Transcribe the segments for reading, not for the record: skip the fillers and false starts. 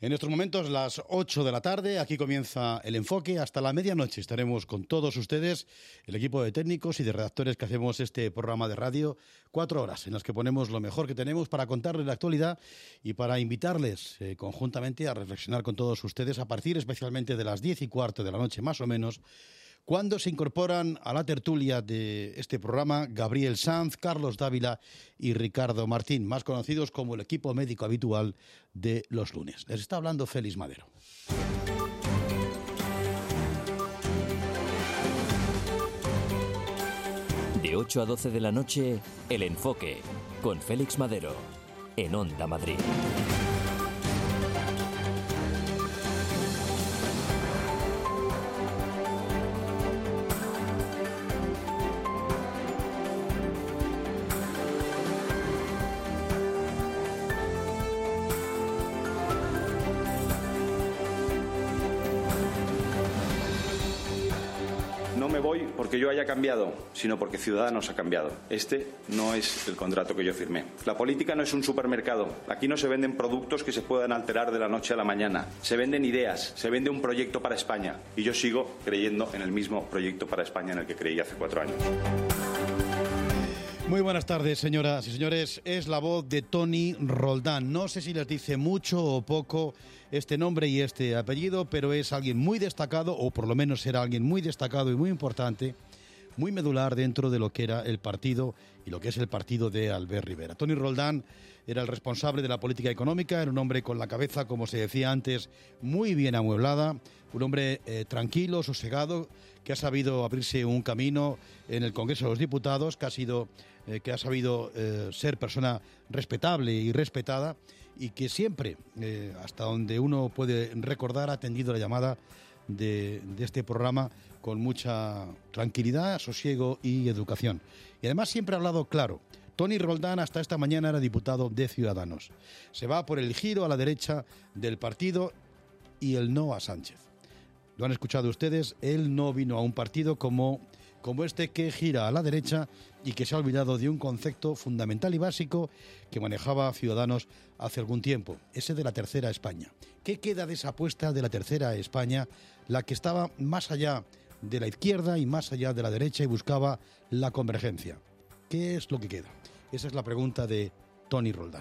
En estos momentos, las 8 de la tarde, aquí comienza El Enfoque. Hasta la medianoche estaremos con todos ustedes, el equipo de técnicos y de redactores que hacemos este programa de radio. 4 horas en las que ponemos lo mejor que tenemos para contarles la actualidad y para invitarles conjuntamente a reflexionar con todos ustedes a partir especialmente de las 10:15 de la noche, más o menos, cuando se incorporan a la tertulia de este programa Gabriel Sanz, Carlos Dávila y Ricardo Martín, más conocidos como el equipo médico habitual de los lunes. Les está hablando Félix Madero. De 8 a 12 de la noche, El Enfoque, con Félix Madero, en Onda Madrid. Porque yo haya cambiado, sino porque Ciudadanos ha cambiado. Este no es el contrato que yo firmé. La política no es un supermercado. Aquí no se venden productos que se puedan alterar de la noche a la mañana. Se venden ideas, se vende un proyecto para España. Y yo sigo creyendo en el mismo proyecto para España en el que creí hace 4 años. Muy buenas tardes, señoras y señores. Es la voz de Toni Roldán. No sé si les dice mucho o poco este nombre y este apellido, pero es alguien muy destacado, o por lo menos era alguien muy destacado y muy importante, muy medular dentro de lo que era el partido y lo que es el partido de Albert Rivera. Toni Roldán era el responsable de la política económica, era un hombre con la cabeza, como se decía antes, muy bien amueblada, un hombre tranquilo, sosegado, que ha sabido abrirse un camino en el Congreso de los Diputados, que ha sabido ser persona respetable y respetada, y que siempre, hasta donde uno puede recordar, ha atendido la llamada de este programa con mucha tranquilidad, sosiego y educación. Y además siempre ha hablado claro. Toni Roldán hasta esta mañana era diputado de Ciudadanos. Se va por el giro a la derecha del partido y el no a Sánchez. Lo han escuchado ustedes, él no vino a un partido como este que gira a la derecha y que se ha olvidado de un concepto fundamental y básico que manejaba Ciudadanos hace algún tiempo, ese de la tercera España. ¿Qué queda de esa apuesta de la tercera España, la que estaba más allá de la izquierda y más allá de la derecha y buscaba la convergencia? ¿Qué es lo que queda? Esa es la pregunta de Toni Roldán.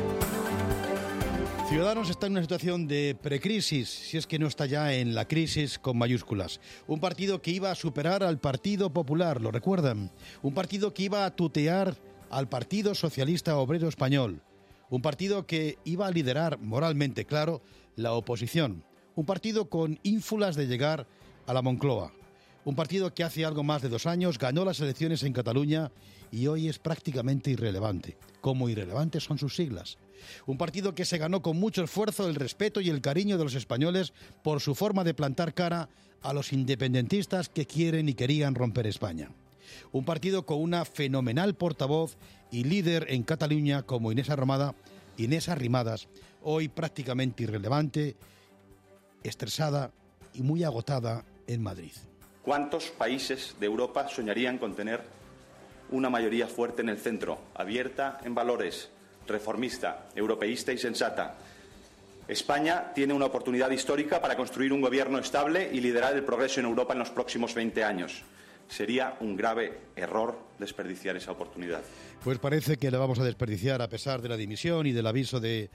Ciudadanos está en una situación de precrisis, si es que no está ya en la crisis con mayúsculas. Un partido que iba a superar al Partido Popular, ¿lo recuerdan? Un partido que iba a tutear al Partido Socialista Obrero Español. Un partido que iba a liderar, moralmente claro, la oposición. Un partido con ínfulas de llegar a la Moncloa. Un partido que hace algo más de 2 años ganó las elecciones en Cataluña y hoy es prácticamente irrelevante. Como irrelevantes son sus siglas. Un partido que se ganó con mucho esfuerzo el respeto y el cariño de los españoles por su forma de plantar cara a los independentistas que quieren y querían romper España. Un partido con una fenomenal portavoz y líder en Cataluña como Inés Arrimadas, hoy prácticamente irrelevante, estresada y muy agotada en Madrid. ¿Cuántos países de Europa soñarían con tener una mayoría fuerte en el centro, abierta en valores, reformista, europeísta y sensata? España tiene una oportunidad histórica para construir un gobierno estable y liderar el progreso en Europa en los próximos 20 años. Sería un grave error desperdiciar esa oportunidad. Pues parece que la vamos a desperdiciar a pesar de la dimisión y del aviso de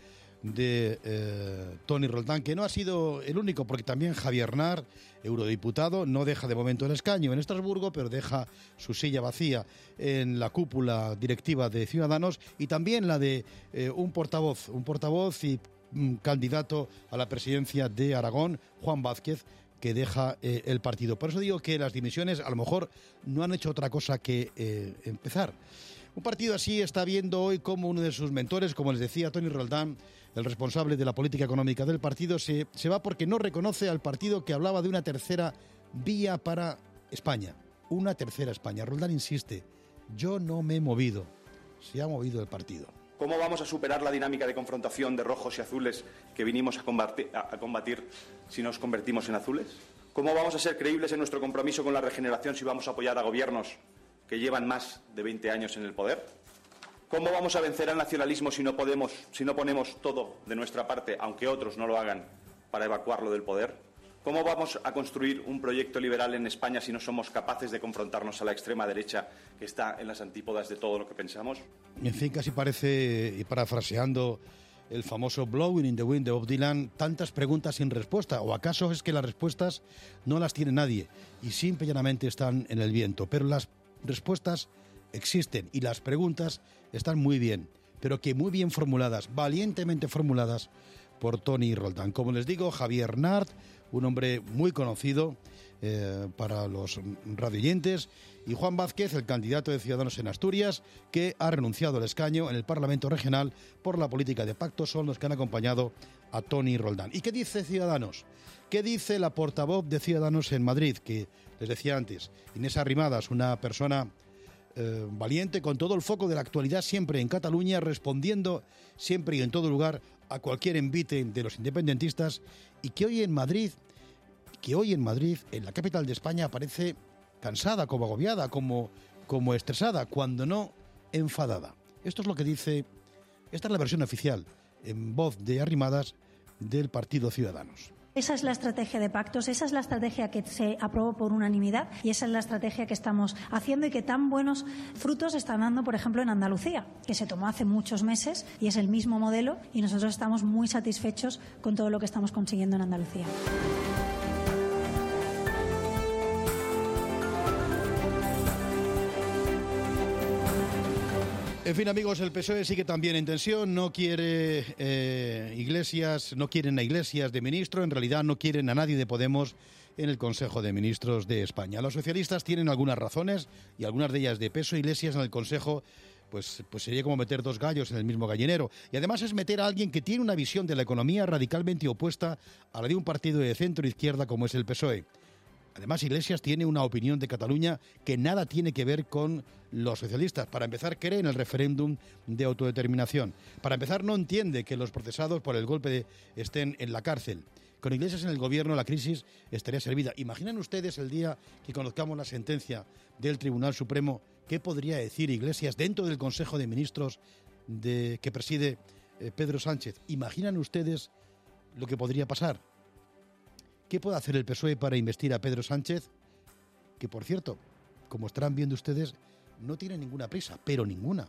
Toni Roldán, que no ha sido el único, porque también Javier Nar, eurodiputado, no deja de momento el escaño en Estrasburgo, pero deja su silla vacía en la cúpula directiva de Ciudadanos, y también la de un portavoz y candidato a la presidencia de Aragón, Juan Vázquez, que deja el partido. Por eso digo que las dimisiones a lo mejor no han hecho otra cosa que empezar. Un partido así está viendo hoy como uno de sus mentores, como les decía Toni Roldán, el responsable de la política económica del partido, se va porque no reconoce al partido que hablaba de una tercera vía para España. Una tercera España. Roldán insiste, yo no me he movido, se ha movido el partido. ¿Cómo vamos a superar la dinámica de confrontación de rojos y azules que vinimos a combatir si nos convertimos en azules? ¿Cómo vamos a ser creíbles en nuestro compromiso con la regeneración si vamos a apoyar a gobiernos que llevan más de 20 años en el poder? ¿Cómo vamos a vencer al nacionalismo si no ponemos todo de nuestra parte, aunque otros no lo hagan, para evacuarlo del poder? ¿Cómo vamos a construir un proyecto liberal en España si no somos capaces de confrontarnos a la extrema derecha que está en las antípodas de todo lo que pensamos? En fin, casi parece, y parafraseando el famoso Blowing in the Wind de Bob Dylan, tantas preguntas sin respuesta. ¿O acaso es que las respuestas no las tiene nadie y simple y llanamente están en el viento? Pero las respuestas existen y las preguntas están muy bien, pero que muy bien formuladas, valientemente formuladas por Toni Roldán. Como les digo, Javier Nart, un hombre muy conocido para los radioyentes, y Juan Vázquez, el candidato de Ciudadanos en Asturias, que ha renunciado al escaño en el Parlamento Regional por la política de pacto, son los que han acompañado a Toni Roldán. ¿Y qué dice Ciudadanos? ¿Qué dice la portavoz de Ciudadanos en Madrid? Que les decía antes, Inés Arrimadas, una persona valiente, con todo el foco de la actualidad siempre en Cataluña, respondiendo siempre y en todo lugar a cualquier envite de los independentistas, y que hoy en Madrid, en la capital de España, aparece cansada, como agobiada, como estresada, cuando no enfadada. Esto es lo que dice, esta es la versión oficial, en voz de Arrimadas, del Partido Ciudadanos. Esa es la estrategia de pactos, esa es la estrategia que se aprobó por unanimidad y esa es la estrategia que estamos haciendo y que tan buenos frutos están dando, por ejemplo, en Andalucía, que se tomó hace muchos meses y es el mismo modelo y nosotros estamos muy satisfechos con todo lo que estamos consiguiendo en Andalucía. En fin, amigos, el PSOE sigue también en tensión, no quiere no quieren a Iglesias de ministro, en realidad no quieren a nadie de Podemos en el Consejo de Ministros de España. Los socialistas tienen algunas razones y algunas de ellas de peso. Iglesias en el Consejo pues sería como meter dos gallos en el mismo gallinero. Y además es meter a alguien que tiene una visión de la economía radicalmente opuesta a la de un partido de centro-izquierda como es el PSOE. Además, Iglesias tiene una opinión de Cataluña que nada tiene que ver con los socialistas. Para empezar, cree en el referéndum de autodeterminación. Para empezar, no entiende que los procesados por el golpe estén en la cárcel. Con Iglesias en el gobierno, la crisis estaría servida. ¿Imaginan ustedes el día que conozcamos la sentencia del Tribunal Supremo? ¿Qué podría decir Iglesias dentro del Consejo de Ministros que preside Pedro Sánchez? ¿Imaginan ustedes lo que podría pasar? ¿Qué puede hacer el PSOE para investir a Pedro Sánchez? Que, por cierto, como estarán viendo ustedes, no tiene ninguna prisa, pero ninguna.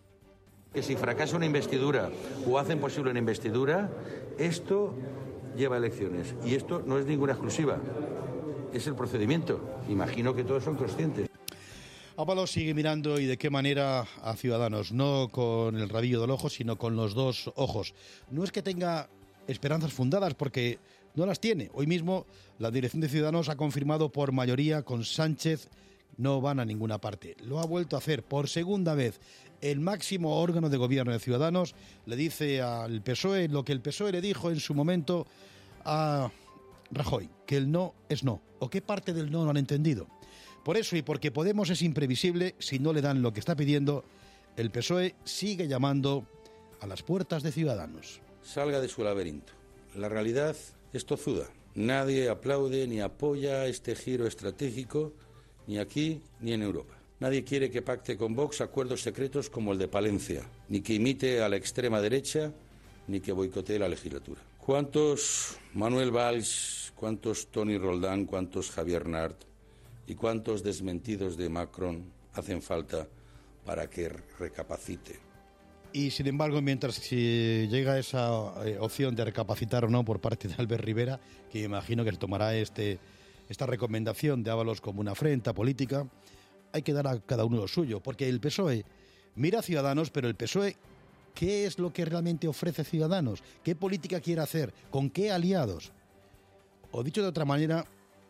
Que si fracasa una investidura o hacen posible una investidura, esto lleva a elecciones. Y esto no es ninguna exclusiva, es el procedimiento. Imagino que todos son conscientes. Ábalos sigue mirando, y de qué manera, a Ciudadanos, no con el rabillo del ojo, sino con los dos ojos. No es que tenga esperanzas fundadas, porque no las tiene. Hoy mismo la dirección de Ciudadanos ha confirmado por mayoría con Sánchez no van a ninguna parte. Lo ha vuelto a hacer por segunda vez. El máximo órgano de gobierno de Ciudadanos le dice al PSOE lo que el PSOE le dijo en su momento a Rajoy, que el no es no. ¿O qué parte del no han entendido? Por eso y porque Podemos es imprevisible, si no le dan lo que está pidiendo, el PSOE sigue llamando a las puertas de Ciudadanos. Salga de su laberinto. La realidad es tozuda. Nadie aplaude ni apoya este giro estratégico, ni aquí ni en Europa. Nadie quiere que pacte con Vox acuerdos secretos como el de Palencia, ni que imite a la extrema derecha, ni que boicotee la legislatura. ¿Cuántos Manuel Valls, cuántos Toni Roldán, cuántos Javier Nart y cuántos desmentidos de Macron hacen falta para que recapacite? Y sin embargo, mientras llega esa opción de recapacitar o no por parte de Albert Rivera, que imagino que se tomará esta recomendación de Ábalos como una afrenta política, hay que dar a cada uno lo suyo, porque el PSOE mira a Ciudadanos, pero el PSOE, ¿qué es lo que realmente ofrece Ciudadanos? ¿Qué política quiere hacer? ¿Con qué aliados? O dicho de otra manera,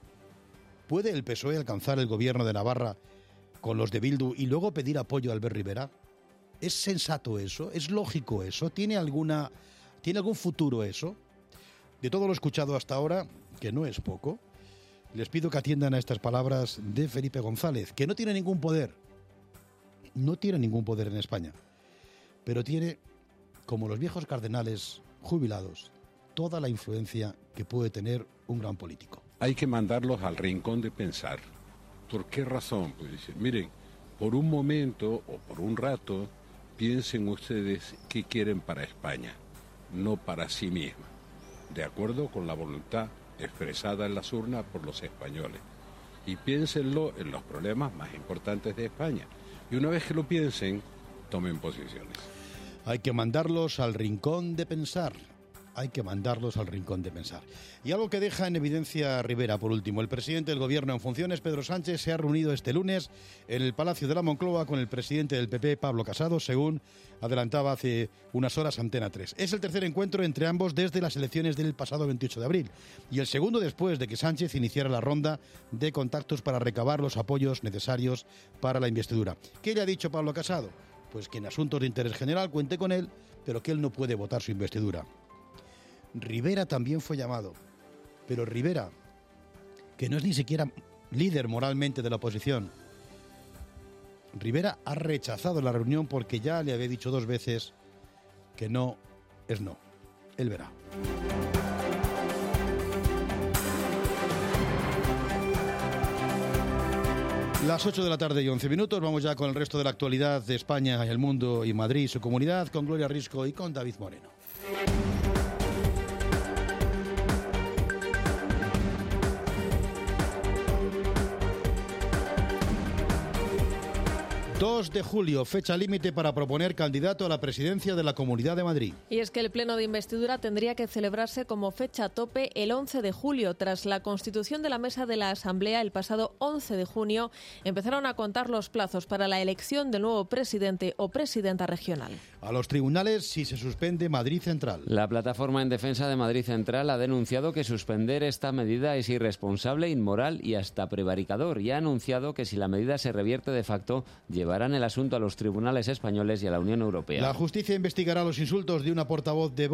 ¿puede el PSOE alcanzar el gobierno de Navarra con los de Bildu y luego pedir apoyo a Albert Rivera? ¿Es sensato eso? ¿Es lógico eso? ¿Tiene algún futuro eso? De todo lo escuchado hasta ahora, que no es poco, les pido que atiendan a estas palabras de Felipe González, que no tiene ningún poder. No tiene ningún poder en España. Pero tiene, como los viejos cardenales jubilados, toda la influencia que puede tener un gran político. Hay que mandarlos al rincón de pensar. ¿Por qué razón? Pues dicen, miren, por un momento o por un rato piensen ustedes qué quieren para España, no para sí misma, de acuerdo con la voluntad expresada en las urnas por los españoles. Y piénsenlo en los problemas más importantes de España. Y una vez que lo piensen, tomen posiciones. Hay que mandarlos al rincón de pensar. Hay que mandarlos al rincón de pensar. Y algo que deja en evidencia Rivera, por último. El presidente del Gobierno en funciones, Pedro Sánchez, se ha reunido este lunes en el Palacio de la Moncloa con el presidente del PP, Pablo Casado, según adelantaba hace unas horas Antena 3. Es el tercer encuentro entre ambos desde las elecciones del pasado 28 de abril y el segundo después de que Sánchez iniciara la ronda de contactos para recabar los apoyos necesarios para la investidura. ¿Qué le ha dicho Pablo Casado? Pues que en asuntos de interés general cuente con él, pero que él no puede votar su investidura. Rivera también fue llamado, pero Rivera, que no es ni siquiera líder moralmente de la oposición, Rivera ha rechazado la reunión porque ya le había dicho 2 veces que no es no. Él verá. Las 8 de la tarde y 11 minutos, vamos ya con el resto de la actualidad de España, el mundo y Madrid y su comunidad, con Gloria Risco y con David Moreno. ...2 de julio, fecha límite para proponer candidato a la presidencia de la Comunidad de Madrid. Y es que el pleno de investidura tendría que celebrarse como fecha tope el 11 de julio. Tras la constitución de la mesa de la Asamblea el pasado 11 de junio, empezaron a contar los plazos para la elección del nuevo presidente o presidenta regional. A los tribunales si se suspende Madrid Central. La plataforma en defensa de Madrid Central ha denunciado que suspender esta medida es irresponsable, inmoral y hasta prevaricador, y ha anunciado que si la medida se revierte de facto, llevarán el asunto a los tribunales españoles y a la Unión Europea. La justicia investigará los insultos de un portavoz de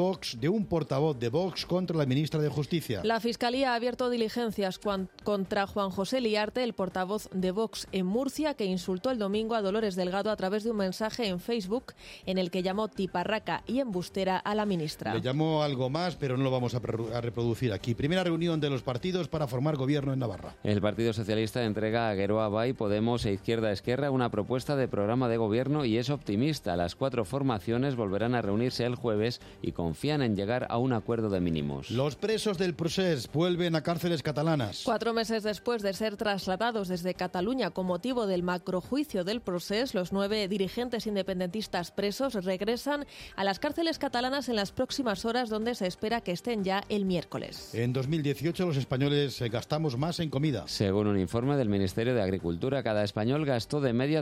Vox contra la ministra de Justicia. La Fiscalía ha abierto diligencias contra Juan José Liarte, el portavoz de Vox en Murcia, que insultó el domingo a Dolores Delgado a través de un mensaje en Facebook en el que llamó tiparraca y embustera a la ministra. Le llamó algo más, pero no lo vamos a reproducir aquí. Primera reunión de los partidos para formar gobierno en Navarra. El Partido Socialista entrega a Geroa Bai, Podemos e Izquierda Esquerra una propuesta de programa de gobierno y es optimista. Las 4 formaciones volverán a reunirse el jueves y confían en llegar a un acuerdo de mínimos. Los presos del Procés vuelven a cárceles catalanas. 4 meses después de ser trasladados desde Cataluña con motivo del macrojuicio del Procés, los 9 dirigentes independentistas presos regresan a las cárceles catalanas en las próximas horas, donde se espera que estén ya el miércoles. En 2018 los españoles gastamos más en comida. Según un informe del Ministerio de Agricultura, cada español gastó de media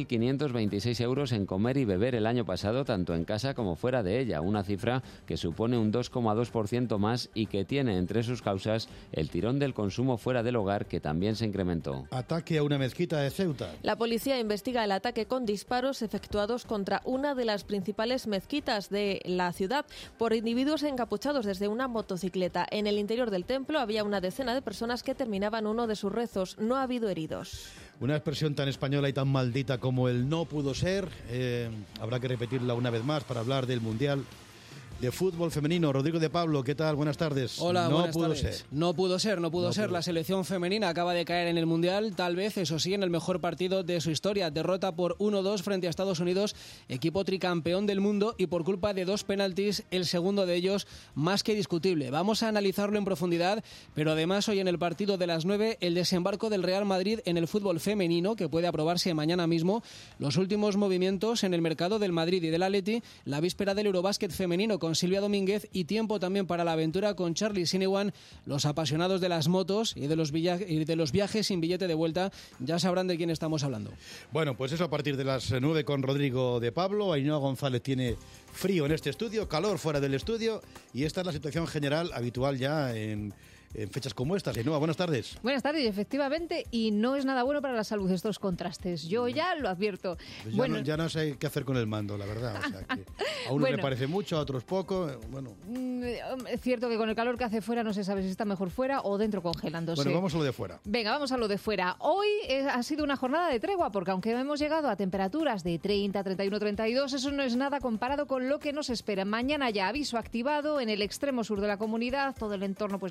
2.526 euros en comer y beber el año pasado, tanto en casa como fuera de ella, una cifra que supone un 2,2% más y que tiene entre sus causas el tirón del consumo fuera del hogar, que también se incrementó. Ataque a una mezquita de Ceuta. La policía investiga el ataque con disparos efectuados contra una de las principales mezquitas de la ciudad por individuos encapuchados desde una motocicleta. En el interior del templo había una decena de personas que terminaban uno de sus rezos. No ha habido heridos. Una expresión tan española y tan maldita como el no pudo ser, habrá que repetirla una vez más para hablar del Mundial de fútbol femenino. Rodrigo de Pablo, ¿qué tal? Buenas tardes. Hola, buenas tardes. No pudo ser. La selección femenina acaba de caer en el Mundial, tal vez, eso sí, en el mejor partido de su historia. Derrota por 1-2 frente a Estados Unidos, equipo tricampeón del mundo, y por culpa de 2 penaltis, el segundo de ellos más que discutible. Vamos a analizarlo en profundidad, pero además hoy en el partido de las 9, el desembarco del Real Madrid en el fútbol femenino, que puede aprobarse mañana mismo, los últimos movimientos en el mercado del Madrid y del Atleti, la víspera del Eurobásquet femenino con Silvia Domínguez, y tiempo también para la aventura con Charlie Sinewan. Los apasionados de las motos y de los viajes sin billete de vuelta ya sabrán de quién estamos hablando. Bueno, pues eso a partir de las 9 con Rodrigo de Pablo. Ainhoa González tiene frío en este estudio, calor fuera del estudio, y esta es la situación general habitual ya en fechas como estas. Ainhoa, buenas tardes. Buenas tardes, efectivamente, y no es nada bueno para la salud estos contrastes. Yo ya lo advierto. Pues ya no sé qué hacer con el mando, la verdad. O sea, que a uno le parece mucho, a otros poco. Bueno. Es cierto que con el calor que hace fuera no se sabe si está mejor fuera o dentro congelándose. Bueno, vamos a lo de fuera. Venga, vamos a lo de fuera. Hoy ha sido una jornada de tregua, porque aunque hemos llegado a temperaturas de 30, 31, 32, eso no es nada comparado con lo que nos espera. Mañana ya aviso activado en el extremo sur de la comunidad, todo el entorno, pues la comarca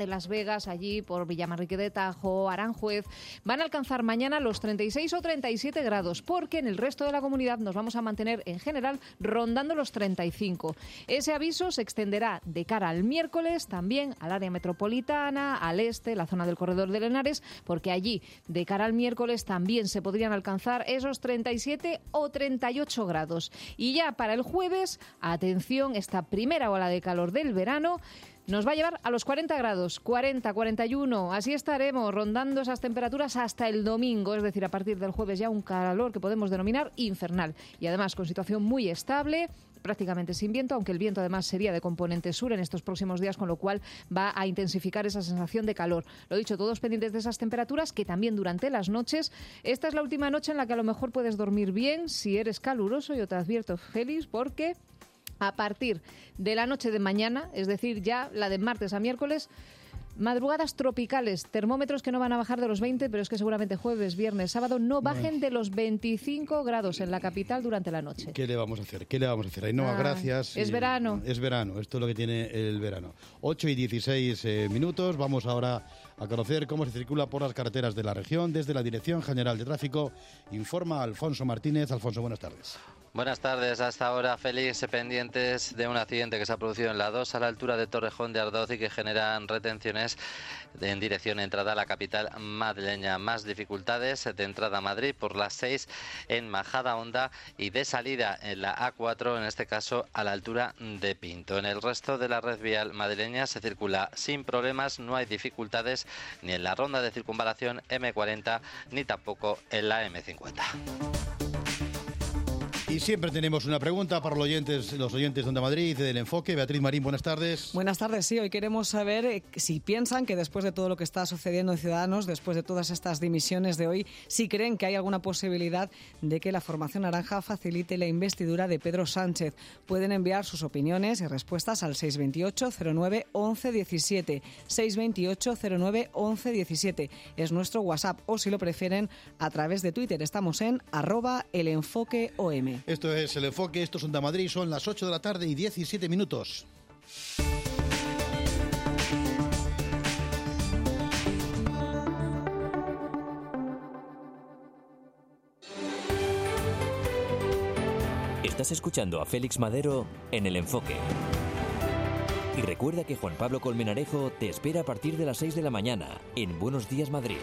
de Las Vegas, allí por Villamanrique de Tajo, Aranjuez, van a alcanzar mañana los 36 o 37 grados, porque en el resto de la comunidad nos vamos a mantener en general rondando los 35. Ese aviso se extenderá de cara al miércoles también al área metropolitana, al este, la zona del Corredor de Henares, porque allí de cara al miércoles también se podrían alcanzar esos 37 o 38 grados. Y ya para el jueves, atención, esta primera ola de calor del verano nos va a llevar a los 40 grados, 40, 41, así estaremos rondando esas temperaturas hasta el domingo, es decir, a partir del jueves ya un calor que podemos denominar infernal y además con situación muy estable, prácticamente sin viento, aunque el viento además sería de componente sur en estos próximos días, con lo cual va a intensificar esa sensación de calor. Lo dicho, todos pendientes de esas temperaturas que también durante las noches, esta es la última noche en la que a lo mejor puedes dormir bien si eres caluroso, yo te advierto, Félix, porque a partir de la noche de mañana, es decir, ya la de martes a miércoles, madrugadas tropicales, termómetros que no van a bajar de los 20, pero es que seguramente jueves, viernes, sábado no bajen de los 25 grados en la capital durante la noche. ¿Qué le vamos a hacer? Ainhoa, gracias. Es verano. Es verano, esto es lo que tiene el verano. 8 y 16 minutos, vamos ahora a conocer cómo se circula por las carreteras de la región. Desde la Dirección General de Tráfico informa Alfonso Martínez. Alfonso, buenas tardes. Buenas tardes. Hasta ahora, Félix, pendientes de un accidente que se ha producido en la 2 a la altura de Torrejón de Ardoz y que generan retenciones en dirección entrada a la capital madrileña. Más dificultades de entrada a Madrid por la 6 en Majadahonda y de salida en la A4, en este caso a la altura de Pinto. En el resto de la red vial madrileña se circula sin problemas, no hay dificultades ni en la ronda de circunvalación M40 ni tampoco en la M50. Y siempre tenemos una pregunta para los oyentes de Onda Madrid del Enfoque. Beatriz Marín, buenas tardes. Buenas tardes, sí. Hoy queremos saber si piensan que después de todo lo que está sucediendo en Ciudadanos, después de todas estas dimisiones de hoy, si creen que hay alguna posibilidad de que la formación naranja facilite la investidura de Pedro Sánchez. Pueden enviar sus opiniones y respuestas al 628 09 11 17. 628 09 11 17 es nuestro WhatsApp, o si lo prefieren a través de Twitter. Estamos en @elenfoqueom. Esto es El Enfoque, esto es Onda Madrid, son las 8 de la tarde y 17 minutos. Estás escuchando a Félix Madero en El Enfoque. Y recuerda que Juan Pablo Colmenarejo te espera a partir de las 6 de la mañana en Buenos Días Madrid.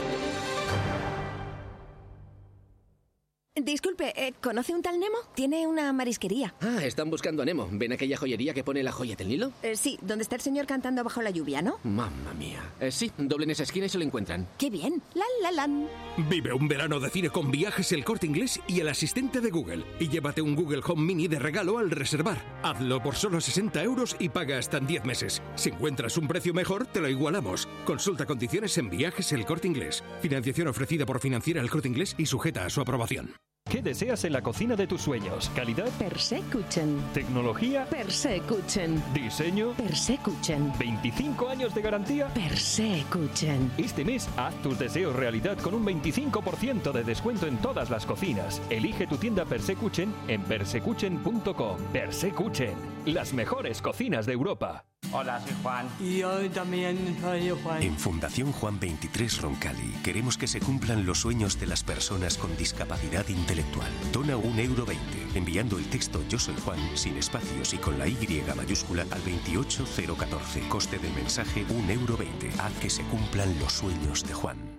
Disculpe, ¿conoce un tal Nemo? Tiene una marisquería. Ah, están buscando a Nemo. ¿Ven aquella joyería que pone la joya del Nilo? Sí, donde está el señor cantando bajo la lluvia, ¿no? Mamma mía. Sí, doblen esa esquina y se lo encuentran. ¡Qué bien! ¡Lan! Vive un verano de cine con Viajes El Corte Inglés y el asistente de Google. Y llévate un Google Home Mini de regalo al reservar. Hazlo por solo 60 euros y paga hasta en 10 meses. Si encuentras un precio mejor, te lo igualamos. Consulta condiciones en Viajes El Corte Inglés. Financiación ofrecida por Financiera El Corte Inglés y sujeta a su aprobación. ¿Qué deseas en la cocina de tus sueños? ¿Calidad? Persekuchen. ¿Tecnología? Persekuchen. ¿Diseño? Persekuchen. ¿25 años de garantía? Persekuchen. Este mes haz tus deseos realidad con un 25% de descuento en todas las cocinas. Elige tu tienda Persekuchen en persekuchen.com. Persekuchen, las mejores cocinas de Europa. Hola, soy Juan. Y yo también soy Juan. En Fundación Juan 23 Roncali queremos que se cumplan los sueños de las personas con discapacidad intelectual. Dona €1,20 enviando el texto Yo soy Juan sin espacios y con la Y mayúscula al 28014. Coste del mensaje €1,20. Haz que se cumplan los sueños de Juan.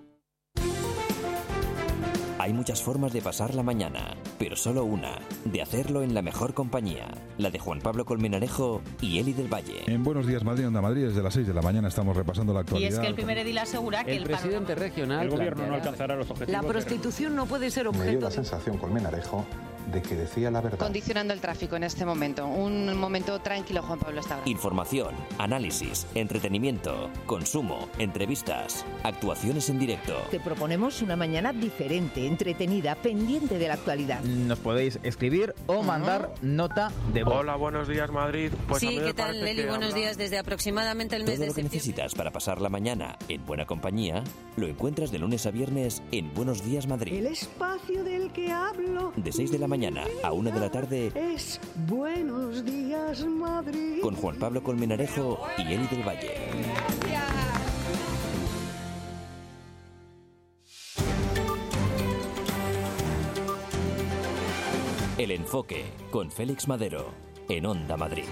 Hay muchas formas de pasar la mañana, pero solo una, de hacerlo en la mejor compañía, la de Juan Pablo Colmenarejo y Eli del Valle. En Buenos Días Madrid, Onda Madrid, desde las 6 de la mañana estamos repasando la actualidad. Y es que el primer edil asegura que el presidente regional... El gobierno no alcanzará los objetivos. La prostitución no puede ser objeto... Me dio la sensación, Colmenarejo, de que decía la verdad. Condicionando el tráfico en este momento. Un momento tranquilo, Juan Pablo, está ahora. Información, análisis, entretenimiento, consumo, entrevistas, actuaciones en directo. Te proponemos una mañana diferente, entretenida, pendiente de la actualidad. Nos podéis escribir o mandar nota de voz. Hola, buenos días, Madrid. Pues sí, ¿qué tal, Leli? Buenos días. Desde aproximadamente el mes de septiembre. Todo lo que necesitas para pasar la mañana en buena compañía lo encuentras de lunes a viernes en Buenos Días Madrid. El espacio del que hablo. De 6 de la mañana a 1 de la tarde es Buenos Días Madrid. Con Juan Pablo Colmenarejo y Eli del Valle. Gracias. El Enfoque, con Félix Madero, en Onda Madrid.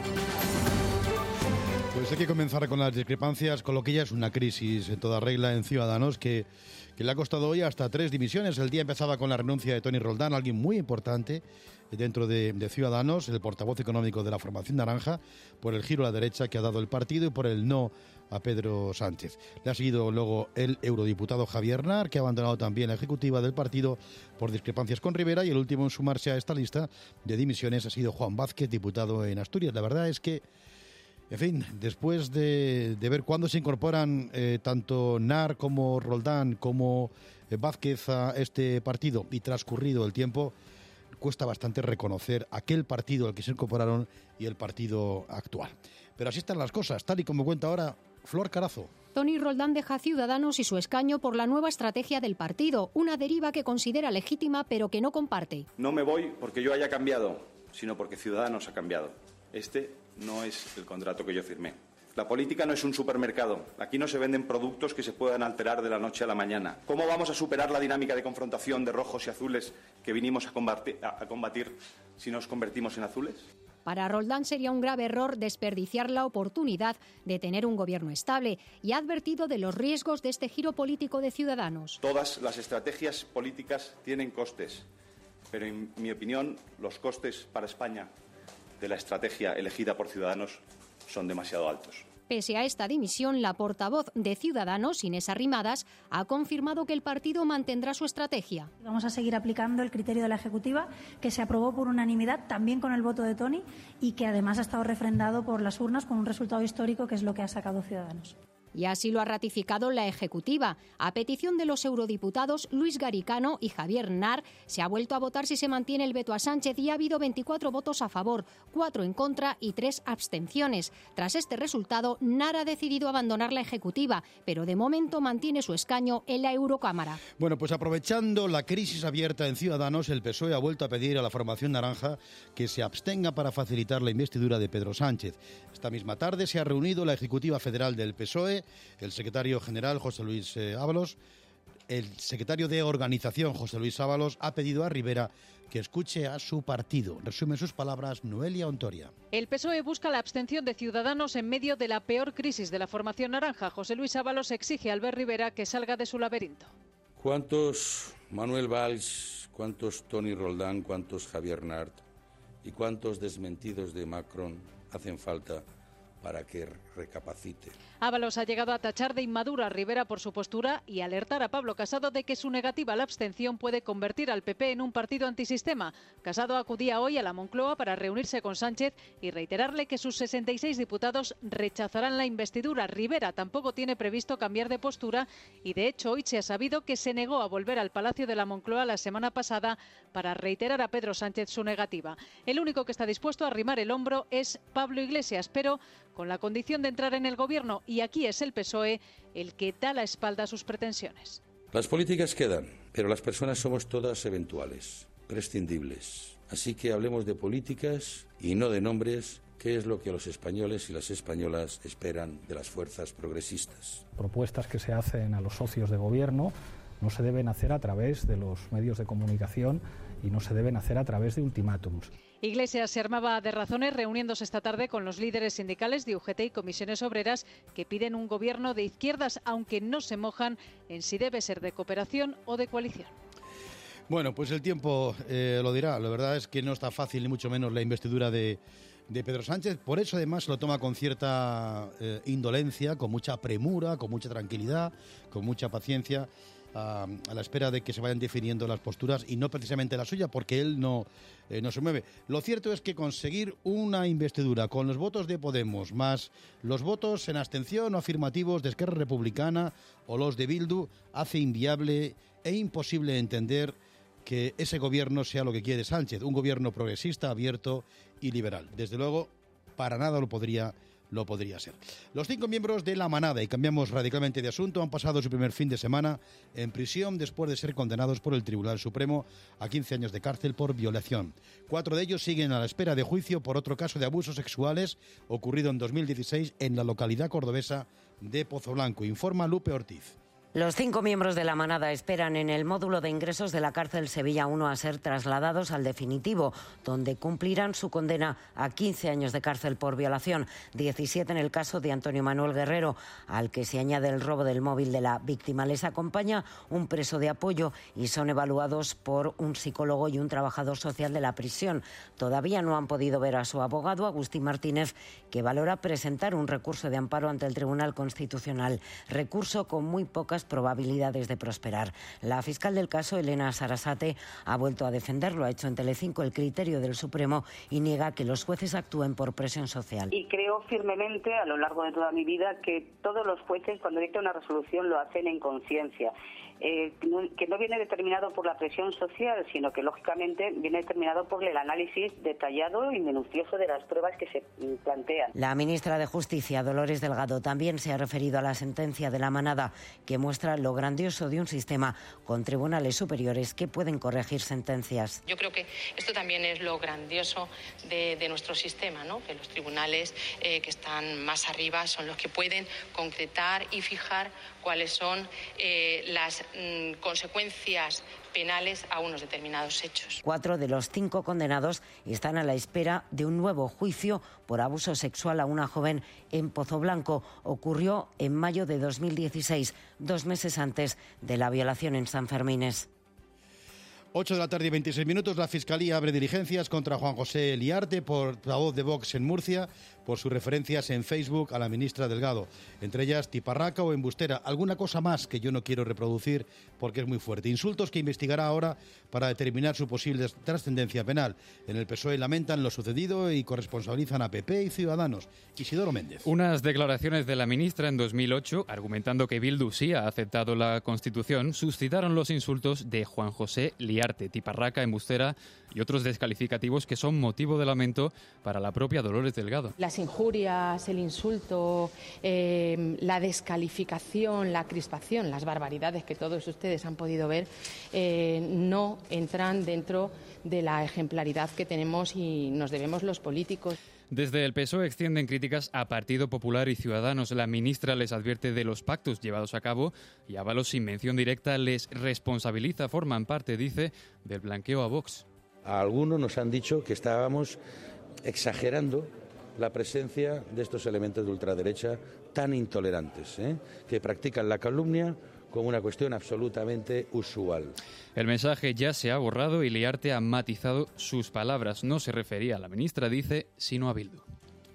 Pues hay que comenzar con las discrepancias, con lo que ya es una crisis en toda regla en Ciudadanos, que le ha costado hoy hasta 3 dimisiones. El día empezaba con la renuncia de Toni Roldán, alguien muy importante dentro de Ciudadanos, el portavoz económico de la formación naranja, por el giro a la derecha que ha dado el partido y por el no a Pedro Sánchez. Le ha seguido luego el eurodiputado Javier Nar, que ha abandonado también la ejecutiva del partido por discrepancias con Rivera, y el último en sumarse a esta lista de dimisiones ha sido Juan Vázquez, diputado en Asturias. La verdad es que, en fin, después de ver cuándo se incorporan tanto Nar como Roldán como Vázquez a este partido y transcurrido el tiempo, cuesta bastante reconocer aquel partido al que se incorporaron y el partido actual. Pero así están las cosas, tal y como cuenta ahora Flor Carazo. Toni Roldán deja a Ciudadanos y su escaño por la nueva estrategia del partido, una deriva que considera legítima pero que no comparte. No me voy porque yo haya cambiado, sino porque Ciudadanos ha cambiado. Este no es el contrato que yo firmé. La política no es un supermercado. Aquí no se venden productos que se puedan alterar de la noche a la mañana. ¿Cómo vamos a superar la dinámica de confrontación de rojos y azules que vinimos a combatir si nos convertimos en azules? Para Roldán sería un grave error desperdiciar la oportunidad de tener un gobierno estable y ha advertido de los riesgos de este giro político de Ciudadanos. Todas las estrategias políticas tienen costes, pero en mi opinión los costes para España de la estrategia elegida por Ciudadanos son demasiado altos. Pese a esta dimisión, la portavoz de Ciudadanos, Inés Arrimadas, ha confirmado que el partido mantendrá su estrategia. Vamos a seguir aplicando el criterio de la Ejecutiva, que se aprobó por unanimidad, también con el voto de Toni, y que además ha estado refrendado por las urnas con un resultado histórico, que es lo que ha sacado Ciudadanos. Y así lo ha ratificado la Ejecutiva. A petición de los eurodiputados Luis Garicano y Javier Nar, se ha vuelto a votar si se mantiene el veto a Sánchez y ha habido 24 votos a favor, 4 en contra y 3 abstenciones. Tras este resultado, Nar ha decidido abandonar la Ejecutiva, pero de momento mantiene su escaño en la Eurocámara. Bueno, pues aprovechando la crisis abierta en Ciudadanos, el PSOE ha vuelto a pedir a la formación naranja que se abstenga para facilitar la investidura de Pedro Sánchez. Esta misma tarde se ha reunido la Ejecutiva Federal del PSOE, el secretario general José Luis Ábalos. El secretario de Organización José Luis Ábalos ha pedido a Rivera que escuche a su partido. Resume sus palabras Noelia Ontoria. El PSOE busca la abstención de Ciudadanos en medio de la peor crisis de la formación naranja. José Luis Ábalos exige a Albert Rivera que salga de su laberinto. ¿Cuántos Manuel Valls, cuántos Toni Roldán, cuántos Javier Nart y cuántos desmentidos de Macron hacen falta para que recapacite? Ábalos ha llegado a tachar de inmadura a Rivera por su postura y alertar a Pablo Casado de que su negativa a la abstención puede convertir al PP en un partido antisistema. Casado acudía hoy a la Moncloa para reunirse con Sánchez y reiterarle que sus 66 diputados rechazarán la investidura. Rivera tampoco tiene previsto cambiar de postura y de hecho hoy se ha sabido que se negó a volver al Palacio de la Moncloa la semana pasada para reiterar a Pedro Sánchez su negativa. El único que está dispuesto a arrimar el hombro es Pablo Iglesias, pero con la condición de entrar en el gobierno, y aquí es el PSOE el que da la espalda a sus pretensiones. Las políticas quedan, pero las personas somos todas eventuales, prescindibles. Así que hablemos de políticas y no de nombres, que es lo que los españoles y las españolas esperan de las fuerzas progresistas. Propuestas que se hacen a los socios de gobierno no se deben hacer a través de los medios de comunicación y no se deben hacer a través de ultimátums. Iglesias se armaba de razones reuniéndose esta tarde con los líderes sindicales de UGT y comisiones obreras que piden un gobierno de izquierdas, aunque no se mojan en si debe ser de cooperación o de coalición. Bueno, pues el tiempo lo dirá. La verdad es que no está fácil, ni mucho menos, la investidura de Pedro Sánchez. Por eso, además, lo toma con cierta indolencia, con mucha premura, con mucha tranquilidad, con mucha paciencia, a la espera de que se vayan definiendo las posturas y no precisamente la suya, porque él no se mueve. Lo cierto es que conseguir una investidura con los votos de Podemos más los votos en abstención o afirmativos de Esquerra Republicana o los de Bildu hace inviable e imposible entender que ese gobierno sea lo que quiere Sánchez, un gobierno progresista, abierto y liberal. Desde luego, para nada lo podría ser. Los 5 miembros de La Manada, y cambiamos radicalmente de asunto, han pasado su primer fin de semana en prisión después de ser condenados por el Tribunal Supremo a 15 años de cárcel por violación. 4 de ellos siguen a la espera de juicio por otro caso de abusos sexuales ocurrido en 2016 en la localidad cordobesa de Pozoblanco. Informa Lupe Ortiz. Los 5 miembros de la manada esperan en el módulo de ingresos de la cárcel Sevilla 1 a ser trasladados al definitivo, donde cumplirán su condena a 15 años de cárcel por violación, 17 en el caso de Antonio Manuel Guerrero, al que se añade el robo del móvil de la víctima. Les acompaña un preso de apoyo y son evaluados por un psicólogo y un trabajador social de la prisión. Todavía no han podido ver a su abogado, Agustín Martínez, que valora presentar un recurso de amparo ante el Tribunal Constitucional. Recurso con muy pocas probabilidades de prosperar. La fiscal del caso, Elena Sarasate, ha vuelto a defenderlo. Ha hecho en Telecinco el criterio del Supremo y niega que los jueces actúen por presión social. Y creo firmemente, a lo largo de toda mi vida, que todos los jueces, cuando dictan una resolución, lo hacen en conciencia. Que no viene determinado por la presión social, sino que lógicamente viene determinado por el análisis detallado y minucioso de las pruebas que se plantean. La ministra de Justicia, Dolores Delgado, también se ha referido a la sentencia de la manada, que muestra lo grandioso de un sistema con tribunales superiores que pueden corregir sentencias. Yo creo que esto también es lo grandioso de nuestro sistema, ¿no? Que los tribunales que están más arriba son los que pueden concretar y fijar cuáles son las consecuencias penales a unos determinados hechos. 4 de los 5 condenados están a la espera de un nuevo juicio por abuso sexual a una joven en Pozoblanco. Ocurrió en mayo de 2016, 2 meses antes de la violación en San Fermines. 8 de la tarde y 26 minutos. La Fiscalía abre diligencias contra Juan José Liarte, portavoz de Vox en Murcia, por sus referencias en Facebook a la ministra Delgado, entre ellas tiparraca o embustera. Alguna cosa más que yo no quiero reproducir porque es muy fuerte. Insultos que investigará ahora para determinar su posible trascendencia penal. En el PSOE lamentan lo sucedido y corresponsabilizan a PP y Ciudadanos. Isidoro Méndez. Unas declaraciones de la ministra en 2008, argumentando que Bildu sí ha aceptado la Constitución, suscitaron los insultos de Juan José Liarte, tiparraca, embustera y otros descalificativos que son motivo de lamento para la propia Dolores Delgado. Las injurias, el insulto, la descalificación, la crispación, las barbaridades que todos ustedes han podido ver, no entran dentro de la ejemplaridad que tenemos y nos debemos los políticos. Desde el PSOE extienden críticas a Partido Popular y Ciudadanos. La ministra les advierte de los pactos llevados a cabo y Ábalos, sin mención directa, les responsabiliza. Forman parte, dice, del blanqueo a Vox. A algunos nos han dicho que estábamos exagerando la presencia de estos elementos de ultraderecha tan intolerantes, que practican la calumnia como una cuestión absolutamente usual. El mensaje ya se ha borrado y Liarte ha matizado sus palabras. No se refería a la ministra, dice, sino a Bildu.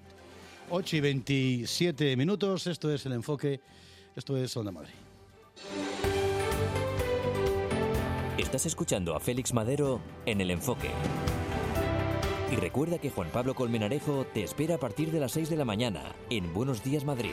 8 y 27 minutos. Esto es El Enfoque. Esto es Onda Madrid. Estás escuchando a Félix Madero en El Enfoque. Y recuerda que Juan Pablo Colmenarejo te espera a partir de las 6 de la mañana en Buenos Días Madrid.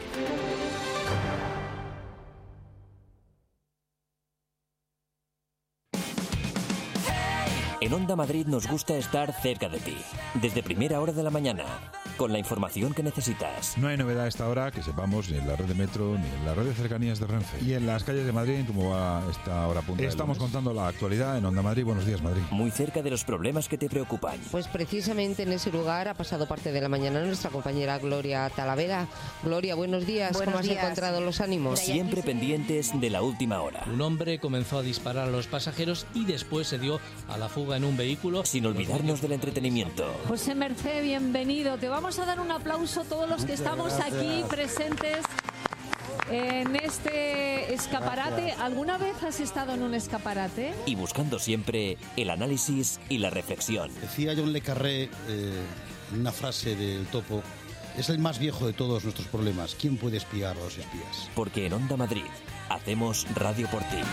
En Onda Madrid nos gusta estar cerca de ti, desde primera hora de la mañana, con la información que necesitas. No hay novedad a esta hora que sepamos ni en la red de metro ni en la red de cercanías de Renfe. Y en las calles de Madrid, ¿cómo va esta hora puntual? Estamos contando la actualidad en Onda Madrid. Buenos días, Madrid. Muy cerca de los problemas que te preocupan. Pues precisamente en ese lugar ha pasado parte de la mañana nuestra compañera Gloria Talavera. Gloria, buenos días. ¿Cómo has encontrado los ánimos? Siempre pendientes de la última hora. Un hombre comenzó a disparar a los pasajeros y después se dio a la fuga en un vehículo. Sin olvidarnos del entretenimiento. José Mercé, bienvenido. Te vamos a dar un aplauso a todos los que estamos aquí presentes en este escaparate. Gracias. ¿Alguna vez has estado en un escaparate? Y buscando siempre el análisis y la reflexión. Decía John Le Carré una frase del Topo: es el más viejo de todos nuestros problemas. ¿Quién puede espiar a los espías? Porque en Onda Madrid hacemos radio por ti.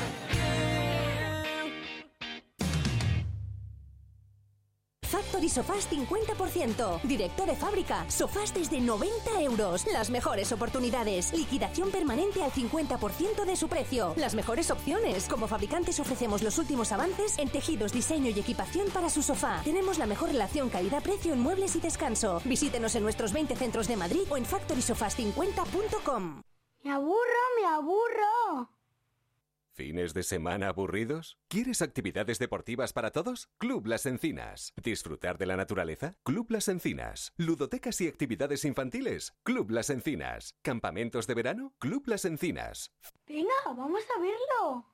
Factory Sofás 50%. Directo de fábrica. Sofás desde 90 euros. Las mejores oportunidades. Liquidación permanente al 50% de su precio. Las mejores opciones. Como fabricantes ofrecemos los últimos avances en tejidos, diseño y equipación para su sofá. Tenemos la mejor relación calidad-precio en muebles y descanso. Visítenos en nuestros 20 centros de Madrid o en factorysofas50.com. Me aburro. ¿Fines de semana aburridos? ¿Quieres actividades deportivas para todos? Club Las Encinas. ¿Disfrutar de la naturaleza? Club Las Encinas. ¿Ludotecas y actividades infantiles? Club Las Encinas. ¿Campamentos de verano? Club Las Encinas. Venga, vamos a verlo.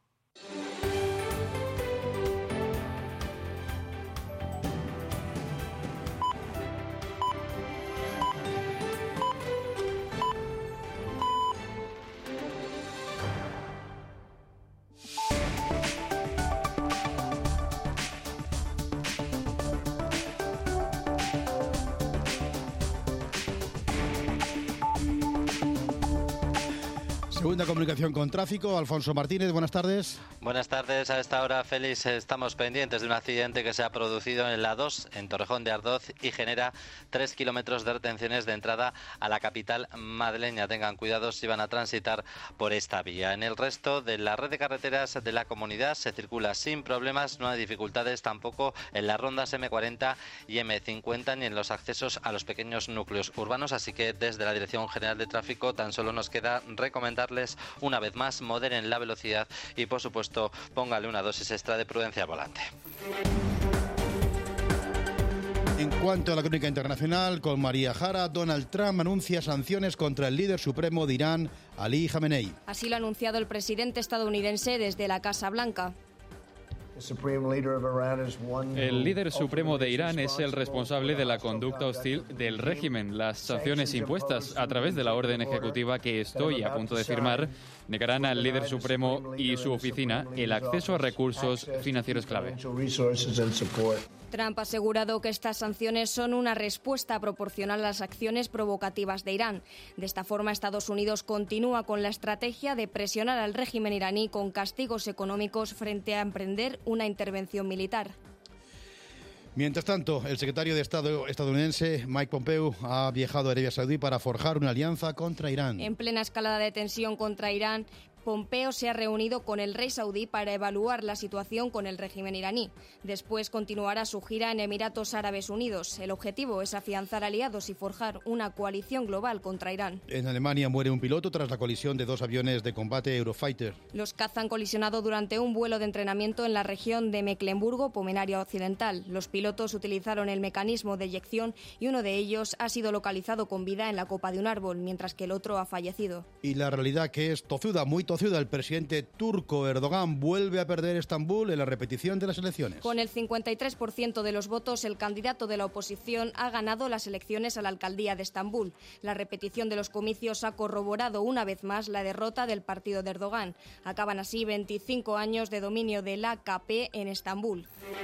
Segunda comunicación con tráfico. Alfonso Martínez, buenas tardes. Buenas tardes. A esta hora, Félix, estamos pendientes de un accidente que se ha producido en la 2, en Torrejón de Ardoz, y genera 3 kilómetros de retenciones de entrada a la capital madrileña. Tengan cuidado si van a transitar por esta vía. En el resto de la red de carreteras de la comunidad se circula sin problemas, no hay dificultades tampoco en las rondas M40 y M50 ni en los accesos a los pequeños núcleos urbanos, así que desde la Dirección General de Tráfico tan solo nos queda recomendarles una vez más moderen la velocidad y, por supuesto, póngale una dosis extra de prudencia al volante. En cuanto a la crónica internacional, con María Jara, Donald Trump anuncia sanciones contra el líder supremo de Irán, Ali Khamenei. Así lo ha anunciado el presidente estadounidense desde la Casa Blanca. El líder supremo de Irán es el responsable de la conducta hostil del régimen. Las sanciones impuestas a través de la orden ejecutiva que estoy a punto de firmar negarán al líder supremo y su oficina el acceso a recursos financieros clave. Trump ha asegurado que estas sanciones son una respuesta proporcional a las acciones provocativas de Irán. De esta forma, Estados Unidos continúa con la estrategia de presionar al régimen iraní con castigos económicos frente a emprender una intervención militar. Mientras tanto, el secretario de Estado estadounidense, Mike Pompeo, ha viajado a Arabia Saudí para forjar una alianza contra Irán. En plena escalada de tensión contra Irán, Pompeo se ha reunido con el rey saudí para evaluar la situación con el régimen iraní. Después continuará su gira en Emiratos Árabes Unidos. El objetivo es afianzar aliados y forjar una coalición global contra Irán. En Alemania muere un piloto tras la colisión de 2 aviones de combate Eurofighter. Los caza han colisionado durante un vuelo de entrenamiento en la región de Mecklemburgo-Pomerania Occidental. Los pilotos utilizaron el mecanismo de eyección y uno de ellos ha sido localizado con vida en la copa de un árbol, mientras que el otro ha fallecido. Y la realidad que es tozuda, muy tozuda. El presidente turco Erdogan vuelve a perder Estambul en la repetición de las elecciones. Con el 53% de los votos, el candidato de la oposición ha ganado las elecciones a la alcaldía de Estambul. La repetición de los comicios ha corroborado una vez más la derrota del partido de Erdogan. Acaban así 25 años de dominio del AKP en Estambul.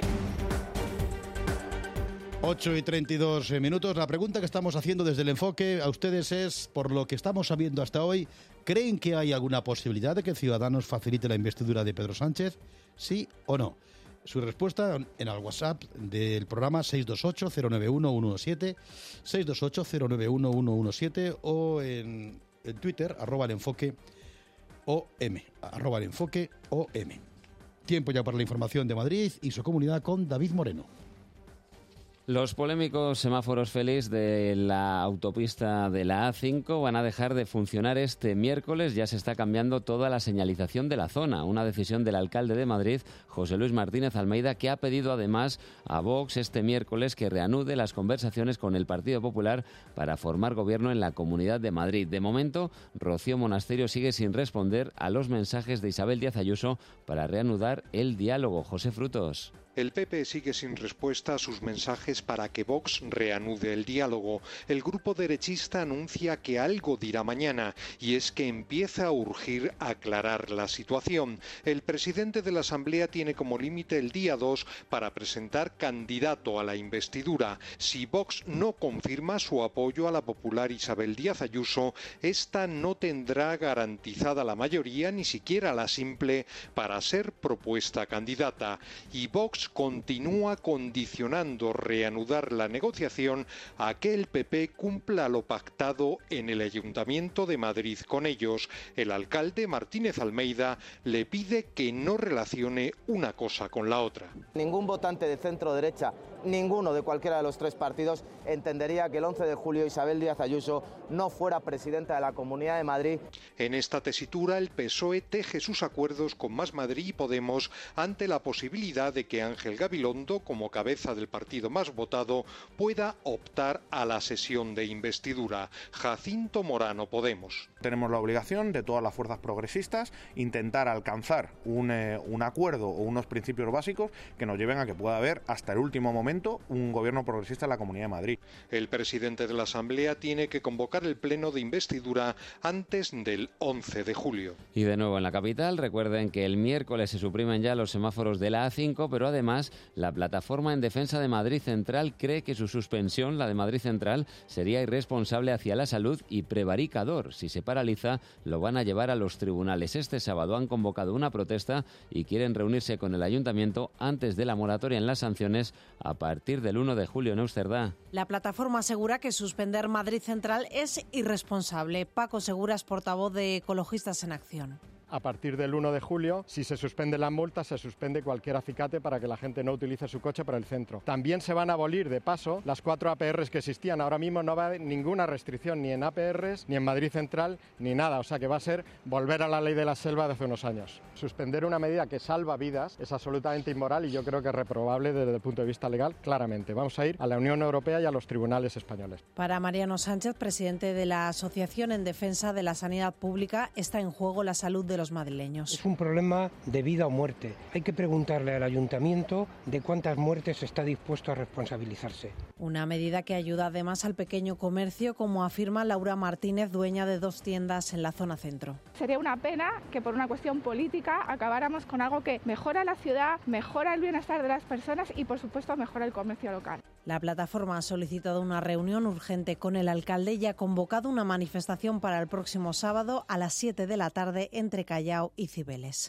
8:32. La pregunta que estamos haciendo desde el enfoque a ustedes es, por lo que estamos sabiendo hasta hoy, ¿creen que hay alguna posibilidad de que Ciudadanos facilite la investidura de Pedro Sánchez? ¿Sí o no? Su respuesta en el WhatsApp del programa 628-091-117, 628-091-117 o en Twitter, @elenfoque OM, @elenfoque OM. Tiempo ya para la información de Madrid y su comunidad con David Moreno. Los polémicos semáforos, Félix, de la autopista de la A5 van a dejar de funcionar este miércoles. Ya se está cambiando toda la señalización de la zona. Una decisión del alcalde de Madrid, José Luis Martínez Almeida, que ha pedido además a Vox este miércoles que reanude las conversaciones con el Partido Popular para formar gobierno en la Comunidad de Madrid. De momento, Rocío Monasterio sigue sin responder a los mensajes de Isabel Díaz Ayuso para reanudar el diálogo. José Frutos. El PP sigue sin respuesta a sus mensajes para que Vox reanude el diálogo. El grupo derechista anuncia que algo dirá mañana, y es que empieza a urgir aclarar la situación. El presidente de la Asamblea tiene como límite el día 2 para presentar candidato a la investidura. Si Vox no confirma su apoyo a la popular Isabel Díaz Ayuso, esta no tendrá garantizada la mayoría, ni siquiera la simple, para ser propuesta candidata. Y Vox continúa condicionando reanudar la negociación a que el PP cumpla lo pactado en el Ayuntamiento de Madrid con ellos. El alcalde Martínez Almeida le pide que no relacione una cosa con la otra. Ningún votante de centro derecha ninguno de cualquiera de los tres partidos entendería que el 11 de julio Isabel Díaz Ayuso no fuera presidenta de la Comunidad de Madrid. En esta tesitura, el PSOE teje sus acuerdos con Más Madrid y Podemos ante la posibilidad de que Ángel Gabilondo, como cabeza del partido más votado, pueda optar a la sesión de investidura. Jacinto Morano, Podemos. Tenemos la obligación de todas las fuerzas progresistas intentar alcanzar un acuerdo o unos principios básicos que nos lleven a que pueda haber hasta el último momento un gobierno progresista en la Comunidad de Madrid. El presidente de la Asamblea tiene que convocar el pleno de investidura antes del 11 de julio. Y de nuevo en la capital, recuerden que el miércoles se suprimen ya los semáforos de la A5, pero además la plataforma en defensa de Madrid Central cree que su suspensión, la de Madrid Central, sería irresponsable hacia la salud y prevaricador. Si se paraliza, lo van a llevar a los tribunales. Este sábado han convocado una protesta y quieren reunirse con el ayuntamiento antes de la moratoria en las sanciones a partir del 1 de julio en Auxerda. La plataforma asegura que suspender Madrid Central es irresponsable. Paco Segura es portavoz de Ecologistas en Acción. A partir del 1 de julio, si se suspende la multa, se suspende cualquier acicate para que la gente no utilice su coche para el centro. También se van a abolir, de paso, las 4 APRs que existían. Ahora mismo no va a haber ninguna restricción, ni en APRs, ni en Madrid Central, ni nada. O sea que va a ser volver a la ley de la selva de hace unos años. Suspender una medida que salva vidas es absolutamente inmoral y yo creo que es reprobable desde el punto de vista legal, claramente. Vamos a ir a la Unión Europea y a los tribunales españoles. Para Mariano Sánchez, presidente de la Asociación en Defensa de la Sanidad Pública, está en juego la salud de los madrileños. Es un problema de vida o muerte. Hay que preguntarle al ayuntamiento de cuántas muertes está dispuesto a responsabilizarse. Una medida que ayuda además al pequeño comercio, como afirma Laura Martínez, dueña de 2 tiendas en la zona centro. Sería una pena que por una cuestión política acabáramos con algo que mejora la ciudad, mejora el bienestar de las personas y por supuesto mejora el comercio local. La plataforma ha solicitado una reunión urgente con el alcalde y ha convocado una manifestación para el próximo sábado a las 7 de la tarde entre Callao y Cibeles.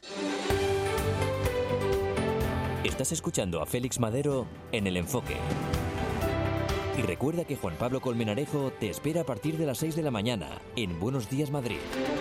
Estás escuchando a Félix Madero en El Enfoque. Y recuerda que Juan Pablo Colmenarejo te espera a partir de las 6 de la mañana en Buenos Días Madrid.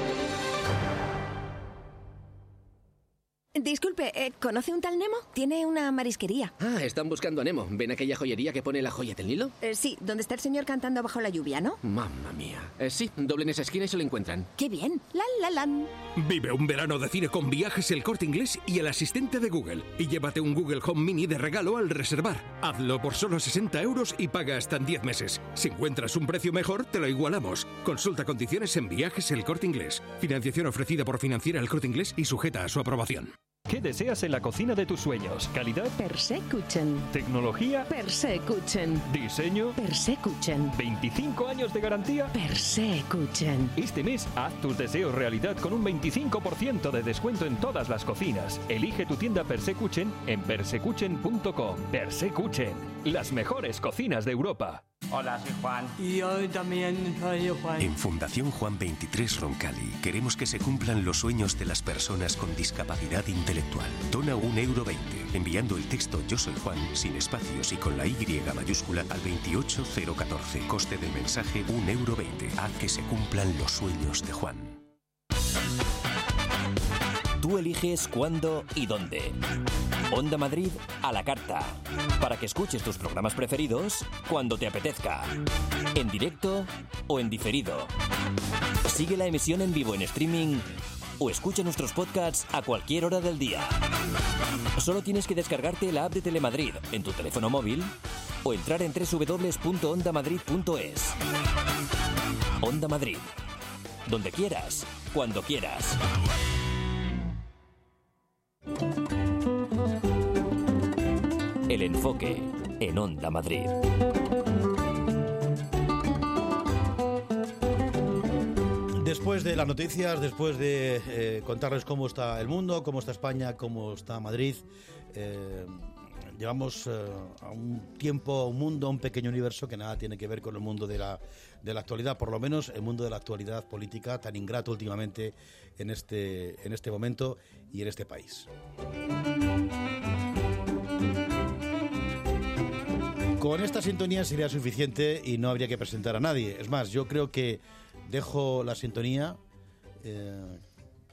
Disculpe, ¿conoce un tal Nemo? Tiene una marisquería. Ah, están buscando a Nemo. ¿Ven aquella joyería que pone la joya del Nilo? Sí, donde está el señor cantando bajo la lluvia, ¿no? Mamma mía. Sí, doblen esa esquina y se lo encuentran. ¡Qué bien! ¡Lan! Vive un verano de cine con Viajes El Corte Inglés y el asistente de Google. Y llévate un Google Home Mini de regalo al reservar. Hazlo por solo 60 € y paga hasta en 10 meses. Si encuentras un precio mejor, te lo igualamos. Consulta condiciones en Viajes El Corte Inglés. Financiación ofrecida por Financiera El Corte Inglés y sujeta a su aprobación. ¿Qué deseas en la cocina de tus sueños? ¿Calidad? Persekuchen. ¿Tecnología? Persekuchen. ¿Diseño? Persekuchen. 25 años de garantía. Persekuchen. Este mes, haz tus deseos realidad con un 25% de descuento en todas las cocinas. Elige tu tienda Persekuchen en persekuchen.com. Persekuchen, las mejores cocinas de Europa. Hola, soy Juan. Y hoy también soy Juan. En Fundación Juan 23 Roncali queremos que se cumplan los sueños de las personas con discapacidad intelectual. Dona 1,20 € enviando el texto Yo soy Juan sin espacios y con la Y mayúscula al 28014. Coste del mensaje 1,20 €. Haz que se cumplan los sueños de Juan. Tú eliges cuándo y dónde. Onda Madrid a la carta. Para que escuches tus programas preferidos cuando te apetezca. En directo o en diferido. Sigue la emisión en vivo en streaming o escucha nuestros podcasts a cualquier hora del día. Solo tienes que descargarte la app de Telemadrid en tu teléfono móvil o entrar en www.ondamadrid.es. Onda Madrid. Donde quieras, cuando quieras. El Enfoque en Onda Madrid. Después de las noticias, después de contarles cómo está el mundo, cómo está España, cómo está Madrid, llevamos a un tiempo, a un mundo, a un pequeño universo que nada tiene que ver con el mundo de la actualidad, por lo menos el mundo de la actualidad política tan ingrato últimamente en este momento y en este país. Con esta sintonía sería suficiente y no habría que presentar a nadie. Es más, yo creo que dejo la sintonía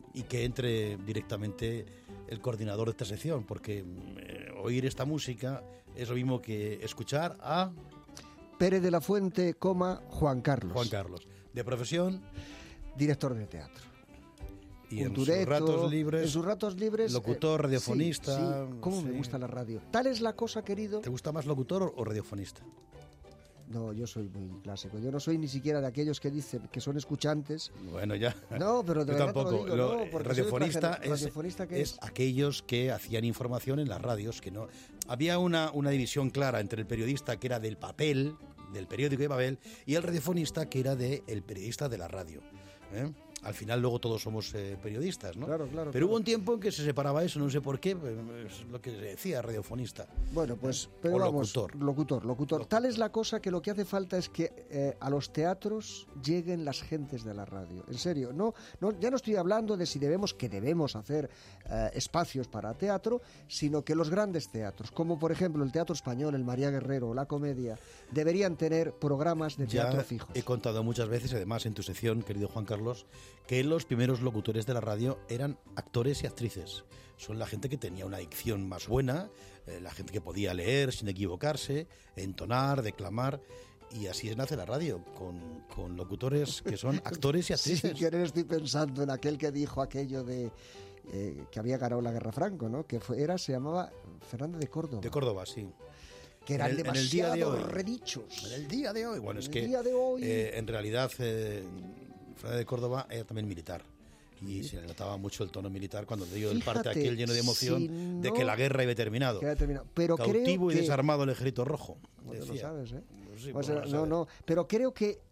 y que entre directamente el coordinador de esta sección, porque oír esta música es lo mismo que escuchar a... Pérez de la Fuente, Juan Carlos. Juan Carlos. De profesión... Director de teatro. Y en sus ratos libres... Locutor, radiofonista... Sí. ¿Cómo me gusta la radio? Tal es la cosa, querido... ¿Te gusta más locutor o radiofonista? No, yo soy muy clásico. Yo no soy ni siquiera de aquellos que dicen que son escuchantes. Bueno, ya. No, pero de verdad tampoco. te lo digo, Radiofonista ¿qué es aquellos que hacían información en las radios, que no... Había una división clara entre el periodista que era del papel, del periódico de papel, y el radiofonista que era del periodista de la radio. Al final luego todos somos periodistas, ¿no? Claro. Pero hubo un tiempo en que se separaba eso, no sé por qué, es lo que se decía, radiofonista. Bueno, pues, pero vamos, locutor. Tal es la cosa que lo que hace falta es que a los teatros lleguen las gentes de la radio. En serio, ya no estoy hablando de si debemos hacer espacios para teatro, sino que los grandes teatros, como por ejemplo el Teatro Español, el María Guerrero, la Comedia, deberían tener programas de teatro fijos. He contado muchas veces, además en tu sección, querido Juan Carlos, que los primeros locutores de la radio eran actores y actrices. Son la gente que tenía una dicción más buena, la gente que podía leer sin equivocarse, entonar, declamar, y así nace la radio, con locutores que son actores y actrices. Sí, que estoy pensando en aquel que dijo aquello de que había ganado la Guerra Franco, ¿no? Se llamaba Fernando de Córdoba. De Córdoba, sí. Que eran demasiado redichos. En el día de hoy. Bueno, hoy. En realidad... Fernando de Córdoba era también militar y se le notaba mucho el tono militar cuando dio el parte aquel lleno de emoción de que la guerra había terminado. Pero cautivo y desarmado el Ejército Rojo. Bueno, lo sabes, ¿eh? Sí, pero creo que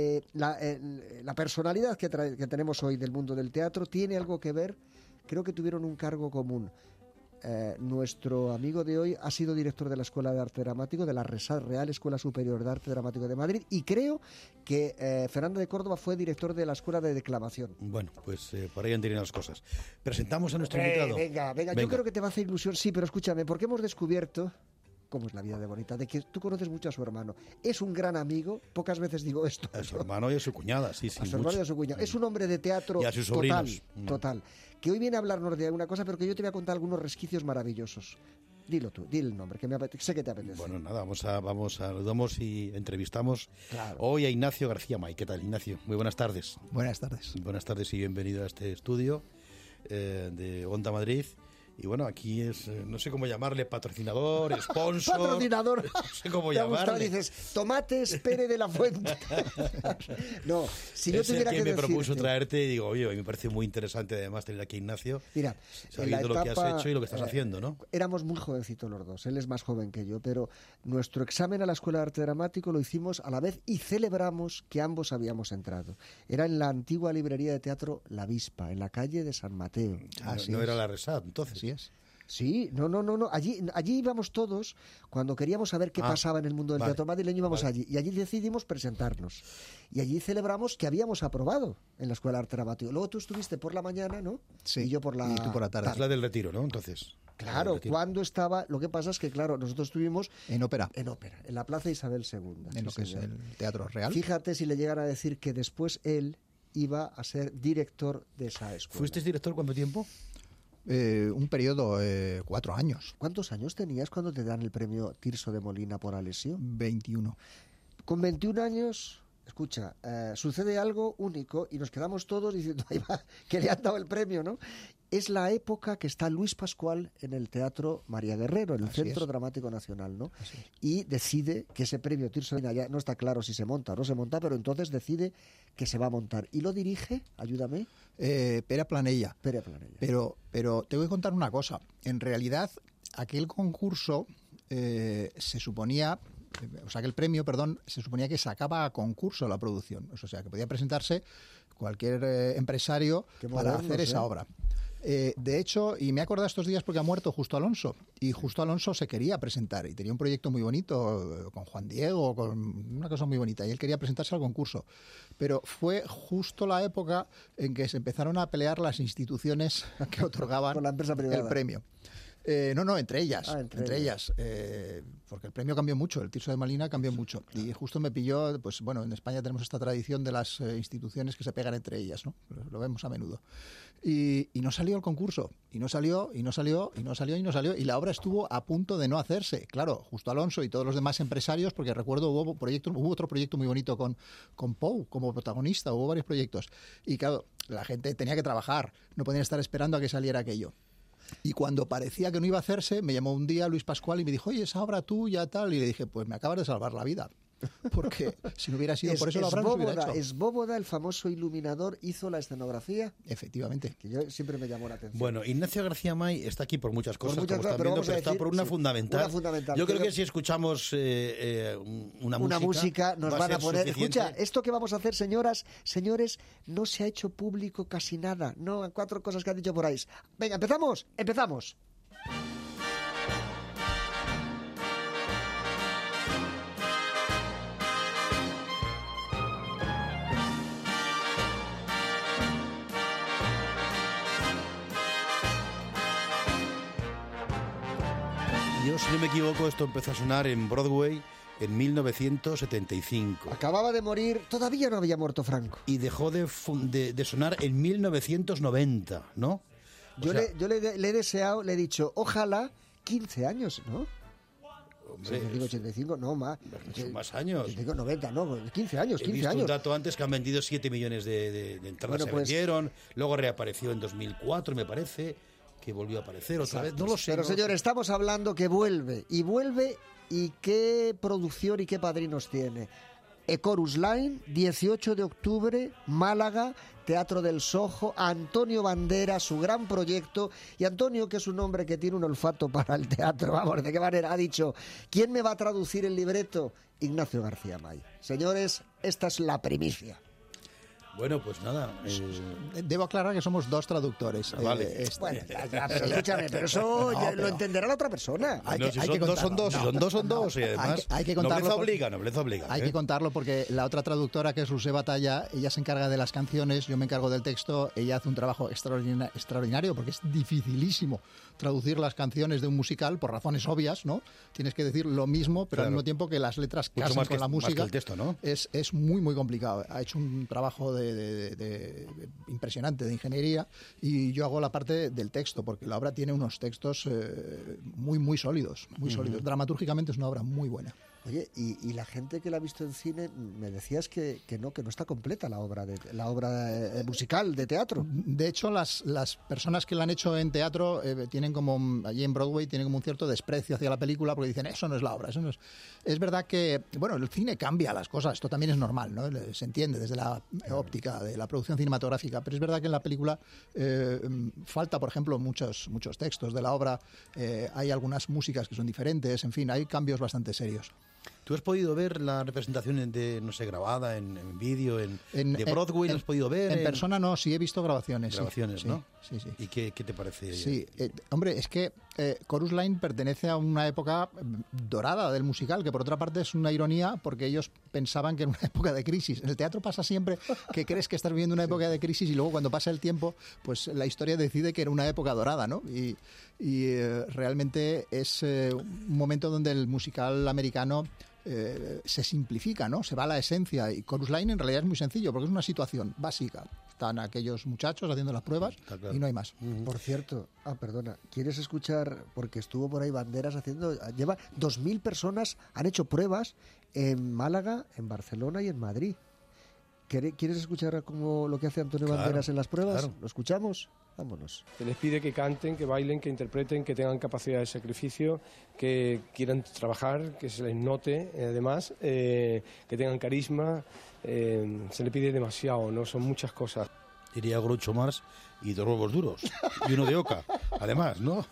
la personalidad que tenemos hoy del mundo del teatro tiene algo que ver. Creo que tuvieron un cargo común. Nuestro amigo de hoy ha sido director de la Escuela de Arte Dramático, de la Real Escuela Superior de Arte Dramático de Madrid, y creo que Fernando de Córdoba fue director de la Escuela de Declamación. Bueno, pues por ahí han tenido las cosas. Presentamos a nuestro invitado. Venga, yo creo que te va a hacer ilusión, sí, pero escúchame, porque hemos descubierto... ¿Cómo es la vida de bonita? De que tú conoces mucho a su hermano. Es un gran amigo, pocas veces digo esto. A su hermano y a su cuñada, sí. A su hermano y a su cuñada. Es un hombre de teatro y a sus sobrinos. Total. Que hoy viene a hablarnos de una cosa, pero que yo te voy a contar algunos resquicios maravillosos. Dilo tú, di el nombre, que sé que te apetece. Bueno, nada, saludamos y entrevistamos hoy a Ignacio García May. ¿Qué tal, Ignacio? Muy buenas tardes. Buenas tardes. Buenas tardes y bienvenido a este estudio de Onda Madrid. Y bueno, aquí es, no sé cómo llamarle, patrocinador, sponsor. Patrocinador. No sé cómo llamarle. Dices, Tomates Pérez de la Fuente. No, si yo tuviera que me propuso traerte y digo, oye, me parece muy interesante además tener aquí a Ignacio. Mira, sabiendo lo que has hecho y lo que estás haciendo, ¿no? Éramos muy jovencitos los dos, él es más joven que yo, pero nuestro examen a la Escuela de Arte Dramático lo hicimos a la vez y celebramos que ambos habíamos entrado. Era en la antigua librería de teatro La Avispa, en la calle de San Mateo. No era la Resat, entonces. Sí, no. Allí íbamos todos cuando queríamos saber qué pasaba en el mundo del teatro madrileño, íbamos allí. Y allí decidimos presentarnos. Y allí celebramos que habíamos aprobado en la Escuela de Arte Dramático. Luego tú estuviste por la mañana, ¿no? Sí. Y yo por la tú por la tarde. Es la del Retiro, ¿no? Entonces. Claro, cuando estaba... Lo que pasa es que, claro, nosotros estuvimos... En ópera. En la Plaza Isabel II. En lo que es el Teatro Real. Fíjate si le llegan a decir que después él iba a ser director de esa escuela. ¿Fuiste director cuánto tiempo? Un periodo, 4 años. ¿Cuántos años tenías cuando te dan el premio Tirso de Molina por Alessio? 21. Con 21 años, escucha, sucede algo único y nos quedamos todos diciendo, ahí va, que le han dado el premio, ¿no? Es la época que está Luis Pascual en el Teatro María Guerrero, en el Centro Dramático Nacional, ¿no? Y decide que ese premio Tirso de Molina, ya no está claro si se monta o no se monta, pero entonces decide que se va a montar. ¿Y lo dirige? Ayúdame. Pere Planella. Pero te voy a contar una cosa. En realidad, aquel concurso se suponía... O sea, que el premio, se suponía que sacaba a concurso la producción. O sea, que podía presentarse cualquier empresario para hacer esa obra. De hecho, y me he acordado estos días porque ha muerto Justo Alonso, y Justo Alonso se quería presentar y tenía un proyecto muy bonito con Juan Diego, con una cosa muy bonita, y él quería presentarse al concurso. Pero fue justo la época en que se empezaron a pelear las instituciones que otorgaban con la empresa privada. El premio. No, entre ellas. Entre ellas. Porque el premio cambió mucho, el Tirso de Malina cambió mucho. Claro. Y justo me pilló, pues bueno, en España tenemos esta tradición de las instituciones que se pegan entre ellas, ¿no? Lo vemos a menudo. Y no salió el concurso. Y no salió. Y la obra estuvo a punto de no hacerse. Claro, Justo Alonso y todos los demás empresarios, porque recuerdo hubo otro proyecto muy bonito con Pou como protagonista, hubo varios proyectos. Y claro, la gente tenía que trabajar, no podían estar esperando a que saliera aquello. Y cuando parecía que no iba a hacerse, me llamó un día Luis Pascual y me dijo, oye, esa obra tuya, tal. Y le dije, pues me acabas de salvar la vida. Porque si no hubiera sido por eso, la obra no se hubiera hecho. ¿Es Bóvoda, el famoso iluminador, hizo la escenografía? Efectivamente. Que yo siempre me llamó la atención. Bueno, Ignacio García May está aquí por muchas cosas, como están viendo, pero está por una fundamental. Yo creo que si escuchamos una música nos van a poner... Escucha, esto que vamos a hacer, señoras, señores, no se ha hecho público casi nada. No, 4 cosas que han dicho por ahí. Venga, ¿empezamos? ¡Empezamos! Yo, si no me equivoco, esto empezó a sonar en Broadway en 1975. Acababa de morir, todavía no había muerto Franco. Y dejó de sonar en 1990, ¿no? Yo le he deseado, le he dicho, ojalá 15 años, ¿no? Hombre, si digo 85, no, más. Son más años. 85, 90, no, 15 años, 15 He visto años. un dato antes que han vendido 7 millones de entradas, se vendieron, luego reapareció en 2004, me parece, que volvió a aparecer otra vez, no lo sé. Pero señores, estamos hablando que vuelve, y qué producción y qué padrinos tiene. Chorus Line, 18 de octubre, Málaga, Teatro del Sojo, Antonio Banderas, su gran proyecto. Y Antonio, que es un hombre que tiene un olfato para el teatro, vamos, ¿de qué manera? Ha dicho, ¿quién me va a traducir el libreto? Ignacio García May. Señores, esta es la primicia. Bueno, pues nada. Debo aclarar que somos 2 traductores. Vale. Bueno, pero escúchame, pero eso lo entenderá la otra persona. Son dos. Y además, hay que contarlo. Nobleza obliga. Hay que contarlo porque la otra traductora, que es Roser Batalla, ella se encarga de las canciones, yo me encargo del texto. Ella hace un trabajo extraordinario porque es dificilísimo traducir las canciones de un musical por razones obvias, ¿no? Tienes que decir lo mismo, pero al mismo tiempo que las letras casen con la música. Más que el texto, ¿no? Es muy, muy complicado. Ha hecho un trabajo impresionante de ingeniería, y yo hago la parte del texto, porque la obra tiene unos textos muy, muy sólidos, Dramatúrgicamente es una obra muy buena. Oye, y la gente que la ha visto en cine, me decías que no está completa la obra musical de teatro. De hecho, las personas que la han hecho en teatro tienen como, allí en Broadway, tienen como un cierto desprecio hacia la película, porque dicen, eso no es la obra, eso no es... Es verdad que, bueno, el cine cambia las cosas, esto también es normal, ¿no? Se entiende desde la óptica de la producción cinematográfica, pero es verdad que en la película falta, por ejemplo, muchos textos de la obra, hay algunas músicas que son diferentes, en fin, hay cambios bastante serios. ¿Tú has podido ver la representación grabada en vídeo de Broadway? ¿La has podido ver? En persona no, sí he visto grabaciones. Grabaciones, sí, ¿no? Sí. ¿Y qué te parece? Sí, hombre, es que Chorus Line pertenece a una época dorada del musical, que por otra parte es una ironía, porque ellos pensaban que era una época de crisis. En el teatro pasa siempre que crees que estás viviendo una época de crisis y luego cuando pasa el tiempo, pues la historia decide que era una época dorada, ¿no? Y realmente es un momento donde el musical americano se simplifica, ¿no? Se va a la esencia, y Chorus Line en realidad es muy sencillo porque es una situación básica. Están aquellos muchachos haciendo las pruebas y no hay más. Por cierto, perdona, ¿quieres escuchar? Porque estuvo por ahí Banderas lleva 2.000 personas, han hecho pruebas en Málaga, en Barcelona y en Madrid. ¿Quieres escuchar como lo que hace Antonio Banderas en las pruebas? Claro. ¿Lo escuchamos? Vámonos. Se les pide que canten, que bailen, que interpreten, que tengan capacidad de sacrificio, que quieran trabajar, que se les note, además, que tengan carisma. Se le pide demasiado, ¿no? Son muchas cosas. Diría Groucho Marx, y 2 huevos duros, y uno de oca, además, ¿no?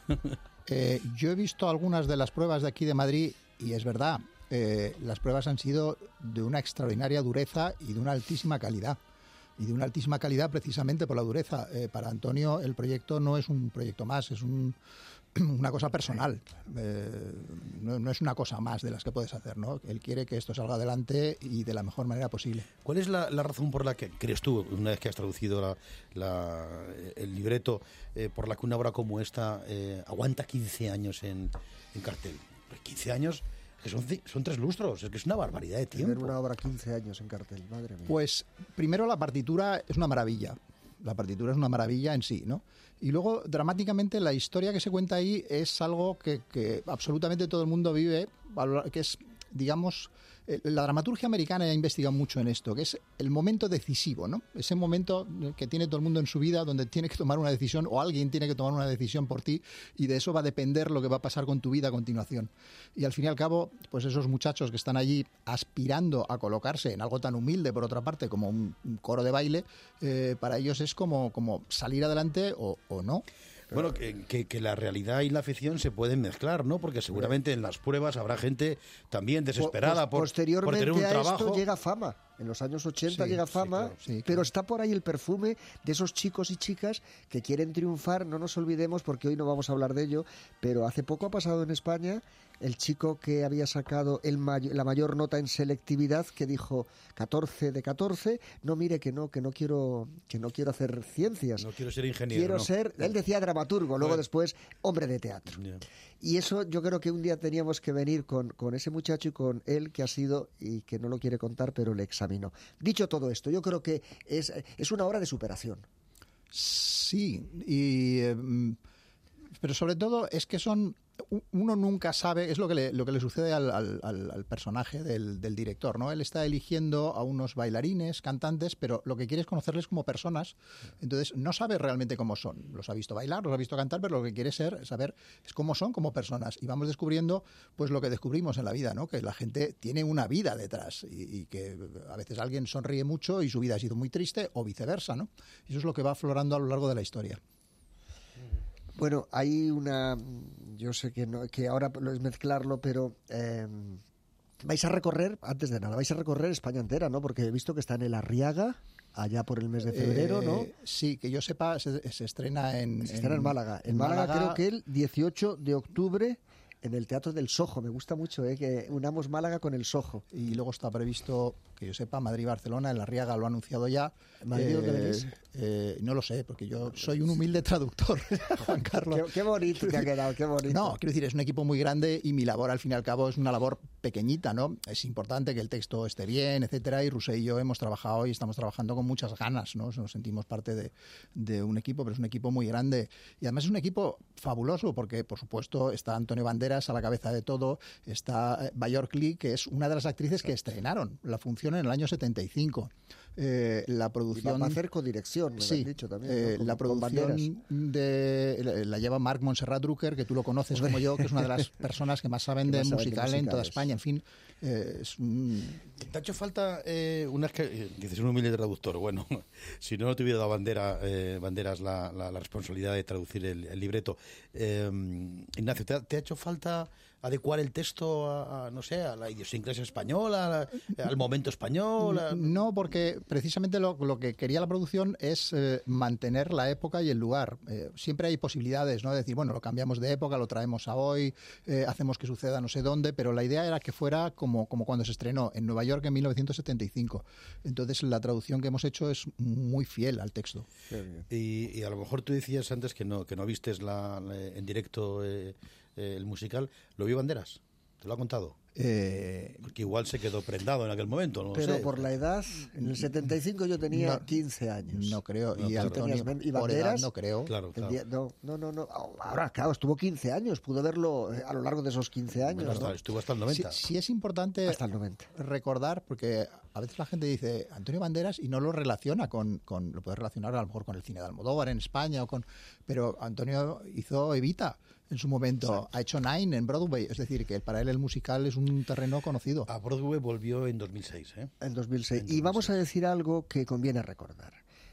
Yo he visto algunas de las pruebas de aquí de Madrid, y es verdad, las pruebas han sido de una extraordinaria dureza y de una altísima calidad. Y de una altísima calidad precisamente por la dureza. Para Antonio el proyecto no es un proyecto más, es un una cosa personal. No es una cosa más de las que puedes hacer, ¿no? Él quiere que esto salga adelante y de la mejor manera posible. ¿Cuál es la razón por la que crees tú, una vez que has traducido el libreto, por la que una obra como esta aguanta 15 años en cartel? 15 años, que son 3 lustros, es que es una barbaridad de tiempo. Tener una obra 15 años en cartel, madre mía. Pues primero la partitura es una maravilla. La partitura es una maravilla en sí, ¿no? Y luego, dramáticamente, la historia que se cuenta ahí es algo que absolutamente todo el mundo vive, que es, digamos, la dramaturgia americana ha investigado mucho en esto, que es el momento decisivo, ¿no? Ese momento que tiene todo el mundo en su vida donde tiene que tomar una decisión o alguien tiene que tomar una decisión por ti y de eso va a depender lo que va a pasar con tu vida a continuación. Y al fin y al cabo, pues esos muchachos que están allí aspirando a colocarse en algo tan humilde, por otra parte, como un coro de baile, para ellos es como salir adelante o no. Bueno, que la realidad y la ficción se pueden mezclar, ¿no? Porque seguramente en las pruebas habrá gente también desesperada por tener un trabajo. Esto llega Fama. En los años 80 llega Fama, pero está por ahí el perfume de esos chicos y chicas que quieren triunfar. No nos olvidemos, porque hoy no vamos a hablar de ello, pero hace poco ha pasado en España el chico que había sacado la mayor nota en selectividad, que dijo 14 de 14, no, mire, que no quiero hacer ciencias. No quiero ser ingeniero. Quiero ¿no? ser, él decía dramaturgo, luego después hombre de teatro. Yeah. Y eso yo creo que un día teníamos que venir con ese muchacho y con él que ha sido, y que no lo quiere contar, pero le examinó. Dicho todo esto, yo creo que es una obra de superación. Sí, pero sobre todo es que uno nunca sabe, es lo que le sucede al personaje del director, ¿no? Él está eligiendo a unos bailarines, cantantes, pero lo que quiere es conocerles como personas, entonces no sabe realmente cómo son. Los ha visto bailar, los ha visto cantar, pero lo que quiere saber es cómo son como personas. Y vamos descubriendo pues lo que descubrimos en la vida, ¿no? Que la gente tiene una vida detrás y que a veces alguien sonríe mucho y su vida ha sido muy triste o viceversa, ¿no? Eso es lo que va aflorando a lo largo de la historia. Bueno, hay yo sé que ahora es mezclarlo, pero vais a recorrer España entera, ¿no? Porque he visto que está en el Arriaga, allá por el mes de febrero, ¿no? Sí, que yo sepa, se estrena en Málaga. En Málaga creo que el 18 de octubre en el Teatro del Sojo. Me gusta mucho que unamos Málaga con el Sojo. Y luego está previsto, que yo sepa, Madrid y Barcelona. El Arriaga lo ha anunciado ya. ¿Madrid dónde venís? No lo sé, porque yo soy un humilde traductor, Juan Carlos. Qué bonito te ha quedado, qué bonito. No, quiero decir, es un equipo muy grande y mi labor, al fin y al cabo, es una labor pequeñita, ¿no? Es importante que el texto esté bien, etcétera, y Roser y yo hemos trabajado y estamos trabajando con muchas ganas, ¿no? Nos sentimos parte de un equipo, pero es un equipo muy grande. Y además es un equipo fabuloso, porque, por supuesto, está Antonio Banderas a la cabeza de todo, está Björk Lee, que es una de las actrices que estrenaron la función en el año 75. La producción... Y va a hacer codirección, me han dicho también. ¿No? La producción la lleva Marc Montserrat Drucker, que tú lo conoces como yo, que es una de las personas que más saben de musical en toda España. En fin, ¿Te ha hecho falta dices un humilde traductor? Bueno, si no te hubiera dado Banderas la responsabilidad de traducir el libreto. Ignacio, ¿te ha hecho falta adecuar el texto a la idiosincrasia española, al momento español? No, porque precisamente lo que quería la producción es mantener la época y el lugar. Siempre hay posibilidades, ¿no? De decir, bueno, lo cambiamos de época, lo traemos a hoy, hacemos que suceda no sé dónde, pero la idea era que fuera como cuando se estrenó en Nueva York en 1975. Entonces la traducción que hemos hecho es muy fiel al texto. Y a lo mejor tú decías antes que no vistes en directo el musical. ¿Lo vio Banderas? ¿Te lo ha contado? Porque igual se quedó prendado en aquel momento, no pero sé. Por la edad, en el 75 yo tenía 15 años. No creo. Y Antonio, ¿y Banderas? No creo. Claro. No. Ahora, claro, estuvo 15 años. Pudo verlo a lo largo de esos 15 años. Bueno, estuvo hasta el 90. Sí es importante hasta el 90. Recordar, porque a veces la gente dice Antonio Banderas y no lo relaciona lo puede relacionar a lo mejor con el cine de Almodóvar en España, pero Antonio hizo Evita en su momento. Exacto. Ha hecho Nine en Broadway, es decir, que para él el musical es un terreno conocido. A Broadway volvió en 2006. En 2006. Y vamos a decir algo que conviene recordar.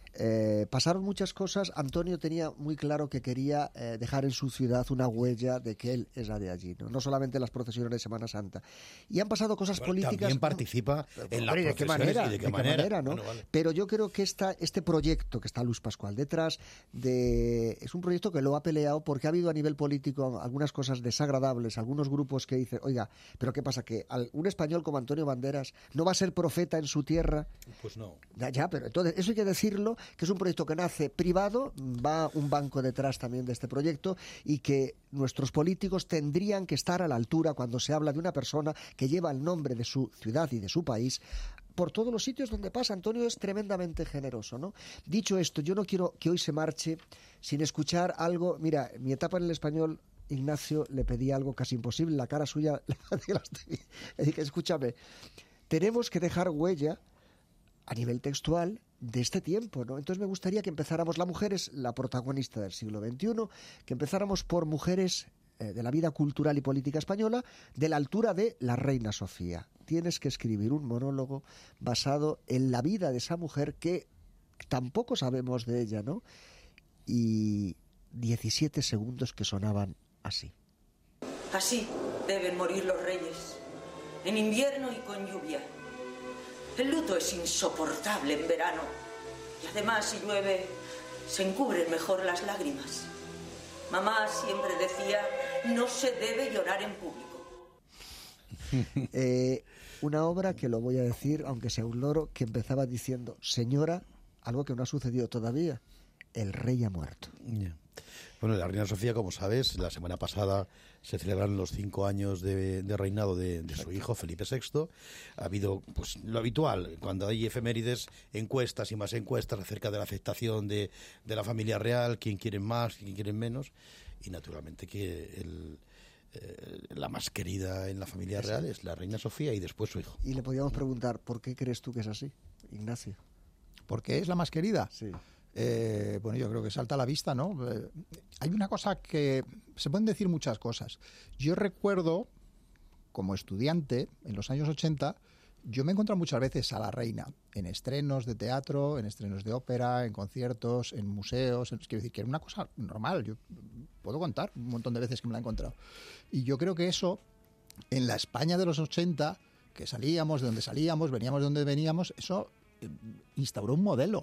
Pasaron muchas cosas. Antonio tenía muy claro que quería dejar en su ciudad una huella de que él era de allí, no solamente las procesiones de Semana Santa. Y han pasado cosas políticas. También participa en las ¿de qué manera? ¿De qué manera? ¿no? Bueno, vale. Pero yo creo que este proyecto que está Luis Pascual detrás, es un proyecto que lo ha peleado porque ha habido a nivel político algunas cosas desagradables, algunos grupos que dicen, oiga, pero ¿qué pasa? ¿Que un español como Antonio Banderas no va a ser profeta en su tierra? Pues no. Ya, pero entonces eso hay que decirlo, que es un proyecto que nace privado, va un banco detrás también de este proyecto, y que nuestros políticos tendrían que estar a la altura cuando se habla de una persona que lleva el nombre de su ciudad y de su país por todos los sitios donde pasa. Antonio es tremendamente generoso, ¿no? Dicho esto, yo no quiero que hoy se marche sin escuchar algo. Mira, mi etapa en el Español, Ignacio, le pedí algo casi imposible, la cara suya, le dije, escúchame, tenemos que dejar huella a nivel textual de este tiempo, ¿no? Entonces me gustaría que empezáramos, la mujer es la protagonista del siglo XXI, que empezáramos por mujeres de la vida cultural y política española de la altura de la reina Sofía. Tienes que escribir un monólogo basado en la vida de esa mujer que tampoco sabemos de ella, ¿no? Y 17 segundos que sonaban así. Así deben morir los reyes, en invierno y con lluvia. El luto es insoportable en verano y además si llueve se encubren mejor las lágrimas. Mamá siempre decía, no se debe llorar en público. Una obra que lo voy a decir, aunque sea un loro, que empezaba diciendo, señora, algo que no ha sucedido todavía, el rey ha muerto. Yeah. Bueno, la reina Sofía, como sabes, la semana pasada se celebraron los 5 años de reinado de su hijo, Felipe VI. Ha habido pues lo habitual, cuando hay efemérides, encuestas y más encuestas acerca de la aceptación de la familia real, quién quieren más, quién quieren menos, y naturalmente que la más querida en la familia real es la reina Sofía y después su hijo. Y le podíamos preguntar, ¿por qué crees tú que es así, Ignacio? ¿Por qué es la más querida? Sí. Bueno, yo creo que salta a la vista, ¿no? Hay una cosa que... Se pueden decir muchas cosas. Yo recuerdo, como estudiante, en los años 80, yo me he encontrado muchas veces a la reina en estrenos de teatro, en estrenos de ópera, en conciertos, en museos. Quiero decir que era una cosa normal. Yo puedo contar un montón de veces que me la he encontrado. Y yo creo que eso, en la España de los 80, que salíamos de donde salíamos, veníamos de donde veníamos, eso instauró un modelo.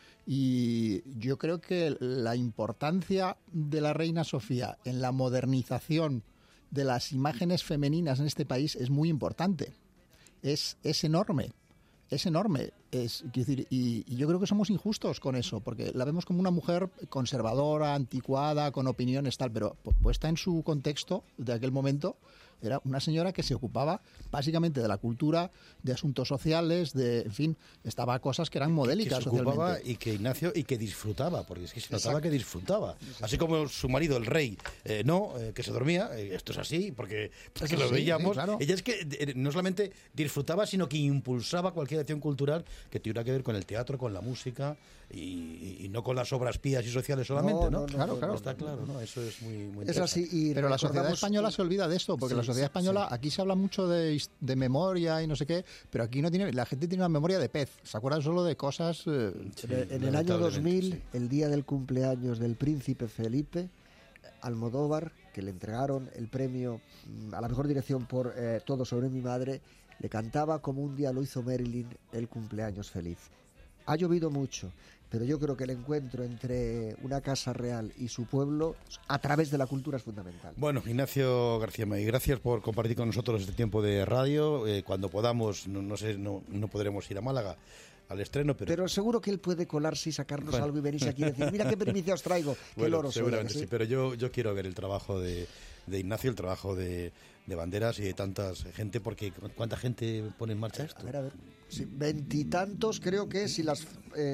Y yo creo que la importancia de la reina Sofía en la modernización de las imágenes femeninas en este país es muy importante. Es enorme. Es enorme. Quiero decir, y yo creo que somos injustos con eso, porque la vemos como una mujer conservadora, anticuada, con opiniones tal, pero puesta en su contexto de aquel momento, era una señora que se ocupaba básicamente de la cultura, de asuntos sociales, en fin, estaba cosas que eran modélicas que se ocupaba socialmente. y que Ignacio, y que disfrutaba, porque es que se notaba que disfrutaba. Así como su marido, el rey, que se dormía, esto es así, porque lo veíamos. Sí, claro. Ella es que no solamente disfrutaba, sino que impulsaba cualquier acción cultural que tuviera que ver con el teatro, con la música, y no con las obras pías y sociales solamente, ¿no? Claro. Está claro, ¿no? Eso es muy Es así. Pero la sociedad española se olvida de esto, porque la sociedad española, aquí se habla mucho de memoria y no sé qué, pero aquí la gente tiene una memoria de pez, se acuerdan solo de cosas... en el año 2000, el día del cumpleaños del príncipe Felipe, Almodóvar, que le entregaron el premio a la mejor dirección por Todo sobre mi madre, le cantaba como un día lo hizo Marilyn el cumpleaños feliz. Ha llovido mucho, pero yo creo que el encuentro entre una casa real y su pueblo a través de la cultura es fundamental. Bueno, Ignacio García May, gracias por compartir con nosotros este tiempo de radio. Cuando podamos, no podremos ir a Málaga al estreno, pero seguro que él puede colarse y sacarnos algo y venirse aquí y decir, mira qué primicia os traigo, qué loro soy. Seguramente sí, pero yo quiero ver el trabajo de Ignacio, el trabajo de Banderas y de tanta gente, porque ¿cuánta gente pone en marcha esto? A ver. Sí, 20 y tantos, creo que si las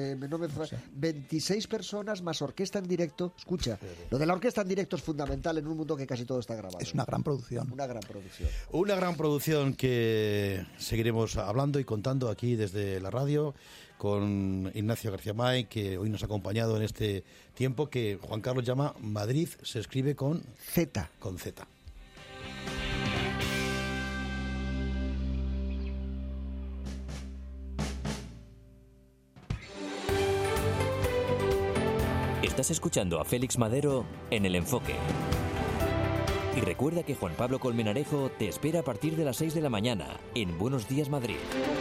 26 personas más orquesta en directo. Escucha, lo de la orquesta en directo es fundamental en un mundo que casi todo está grabado. Es una gran producción. Una gran producción. Una gran producción que seguiremos hablando y contando aquí desde la radio con Ignacio García May, que hoy nos ha acompañado en este tiempo que Juan Carlos llama Madrid, se escribe con Z. Con Z. Estás escuchando a Félix Madero en El Enfoque. Y recuerda que Juan Pablo Colmenarejo te espera a partir de las 6 de la mañana en Buenos Días Madrid.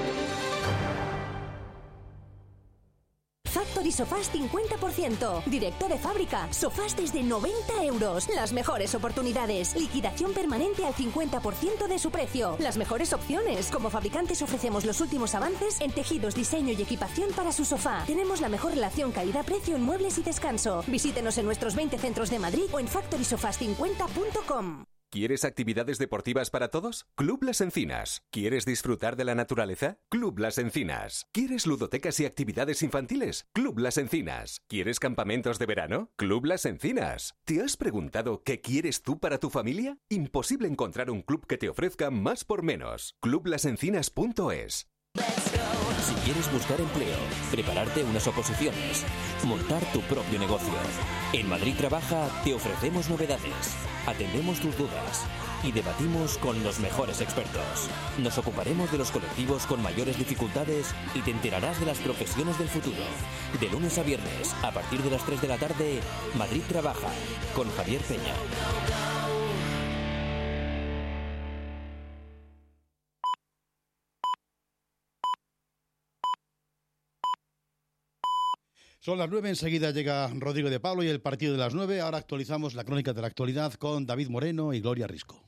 Factory Sofás 50%. Directo de fábrica. Sofás desde 90 euros. Las mejores oportunidades. Liquidación permanente al 50% de su precio. Las mejores opciones. Como fabricantes ofrecemos los últimos avances en tejidos, diseño y equipación para su sofá. Tenemos la mejor relación calidad-precio en muebles y descanso. Visítenos en nuestros 20 centros de Madrid o en factorysofás50.com. ¿Quieres actividades deportivas para todos? Club Las Encinas. ¿Quieres disfrutar de la naturaleza? Club Las Encinas. ¿Quieres ludotecas y actividades infantiles? Club Las Encinas. ¿Quieres campamentos de verano? Club Las Encinas. ¿Te has preguntado qué quieres tú para tu familia? Imposible encontrar un club que te ofrezca más por menos. Clublasencinas.es. Si quieres buscar empleo, prepararte unas oposiciones, montar tu propio negocio. En Madrid Trabaja te ofrecemos novedades, atendemos tus dudas y debatimos con los mejores expertos. Nos ocuparemos de los colectivos con mayores dificultades y te enterarás de las profesiones del futuro. De lunes a viernes, a partir de las 3 de la tarde, Madrid Trabaja, con Javier Peña. Son las 9, enseguida llega Rodrigo de Pablo y el partido de las 9. Ahora actualizamos la crónica de la actualidad con David Moreno y Gloria Risco.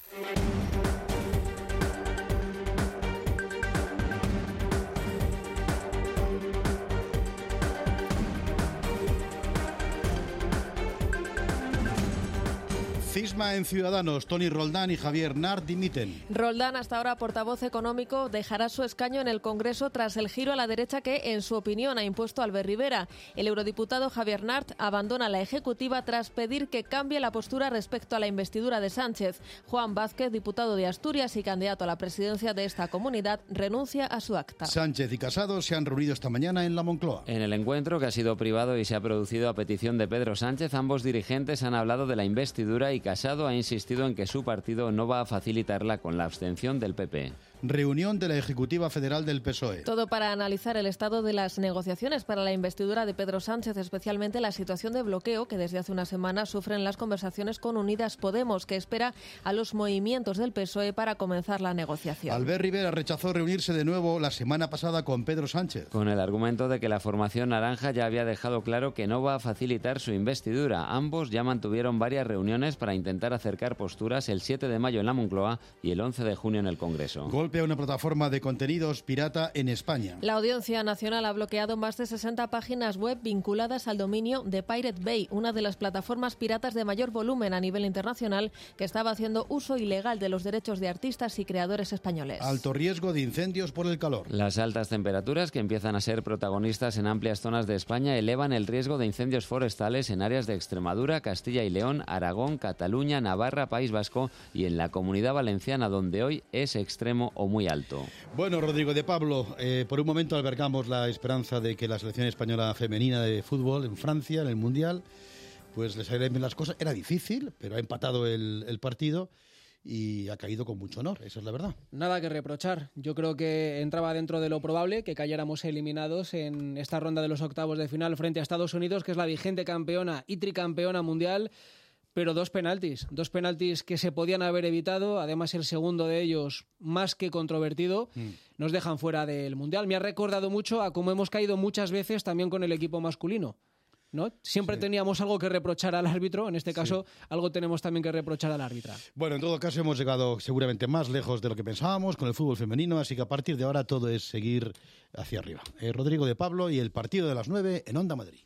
Cisma en Ciudadanos, Toni Roldán y Javier Nart dimiten. Roldán, hasta ahora portavoz económico, dejará su escaño en el Congreso tras el giro a la derecha que, en su opinión, ha impuesto Albert Rivera. El eurodiputado Javier Nart abandona la Ejecutiva tras pedir que cambie la postura respecto a la investidura de Sánchez. Juan Vázquez, diputado de Asturias y candidato a la presidencia de esta comunidad, renuncia a su acta. Sánchez y Casado se han reunido esta mañana en la Moncloa. En el encuentro, que ha sido privado y se ha producido a petición de Pedro Sánchez, ambos dirigentes han hablado de la investidura y Casado ha insistido en que su partido no va a facilitarla con la abstención del PP. Reunión de la Ejecutiva Federal del PSOE. Todo para analizar el estado de las negociaciones para la investidura de Pedro Sánchez, especialmente la situación de bloqueo que desde hace una semana sufren las conversaciones con Unidas Podemos, que espera a los movimientos del PSOE para comenzar la negociación. Albert Rivera rechazó reunirse de nuevo la semana pasada con Pedro Sánchez. Con el argumento de que la formación naranja ya había dejado claro que no va a facilitar su investidura. Ambos ya mantuvieron varias reuniones para intentar acercar posturas el 7 de mayo en la Moncloa y el 11 de junio en el Congreso. Golpe a una plataforma de contenidos pirata en España. La Audiencia Nacional ha bloqueado más de 60 páginas web vinculadas al dominio de Pirate Bay, una de las plataformas piratas de mayor volumen a nivel internacional que estaba haciendo uso ilegal de los derechos de artistas y creadores españoles. Alto riesgo de incendios por el calor. Las altas temperaturas, que empiezan a ser protagonistas en amplias zonas de España, elevan el riesgo de incendios forestales en áreas de Extremadura, Castilla y León, Aragón, Cataluña, Navarra, País Vasco y en la Comunidad Valenciana, donde hoy es extremo o muy alto. Bueno, Rodrigo de Pablo, por un momento albergamos la esperanza de que la selección española femenina de fútbol en Francia, en el Mundial, pues les salieran bien las cosas. Era difícil, pero ha empatado el partido y ha caído con mucho honor, esa es la verdad. Nada que reprochar. Yo creo que entraba dentro de lo probable que cayéramos eliminados en esta ronda de los octavos de final frente a Estados Unidos, que es la vigente campeona y tricampeona mundial. Pero dos penaltis que se podían haber evitado, además el segundo de ellos más que controvertido, nos dejan fuera del Mundial. Me ha recordado mucho a cómo hemos caído muchas veces también con el equipo masculino, ¿no? Siempre teníamos algo que reprochar al árbitro, en este caso algo tenemos también que reprochar al árbitra. Bueno, en todo caso hemos llegado seguramente más lejos de lo que pensábamos con el fútbol femenino, así que a partir de ahora todo es seguir hacia arriba. Rodrigo de Pablo y el partido de las 9 en Onda Madrid.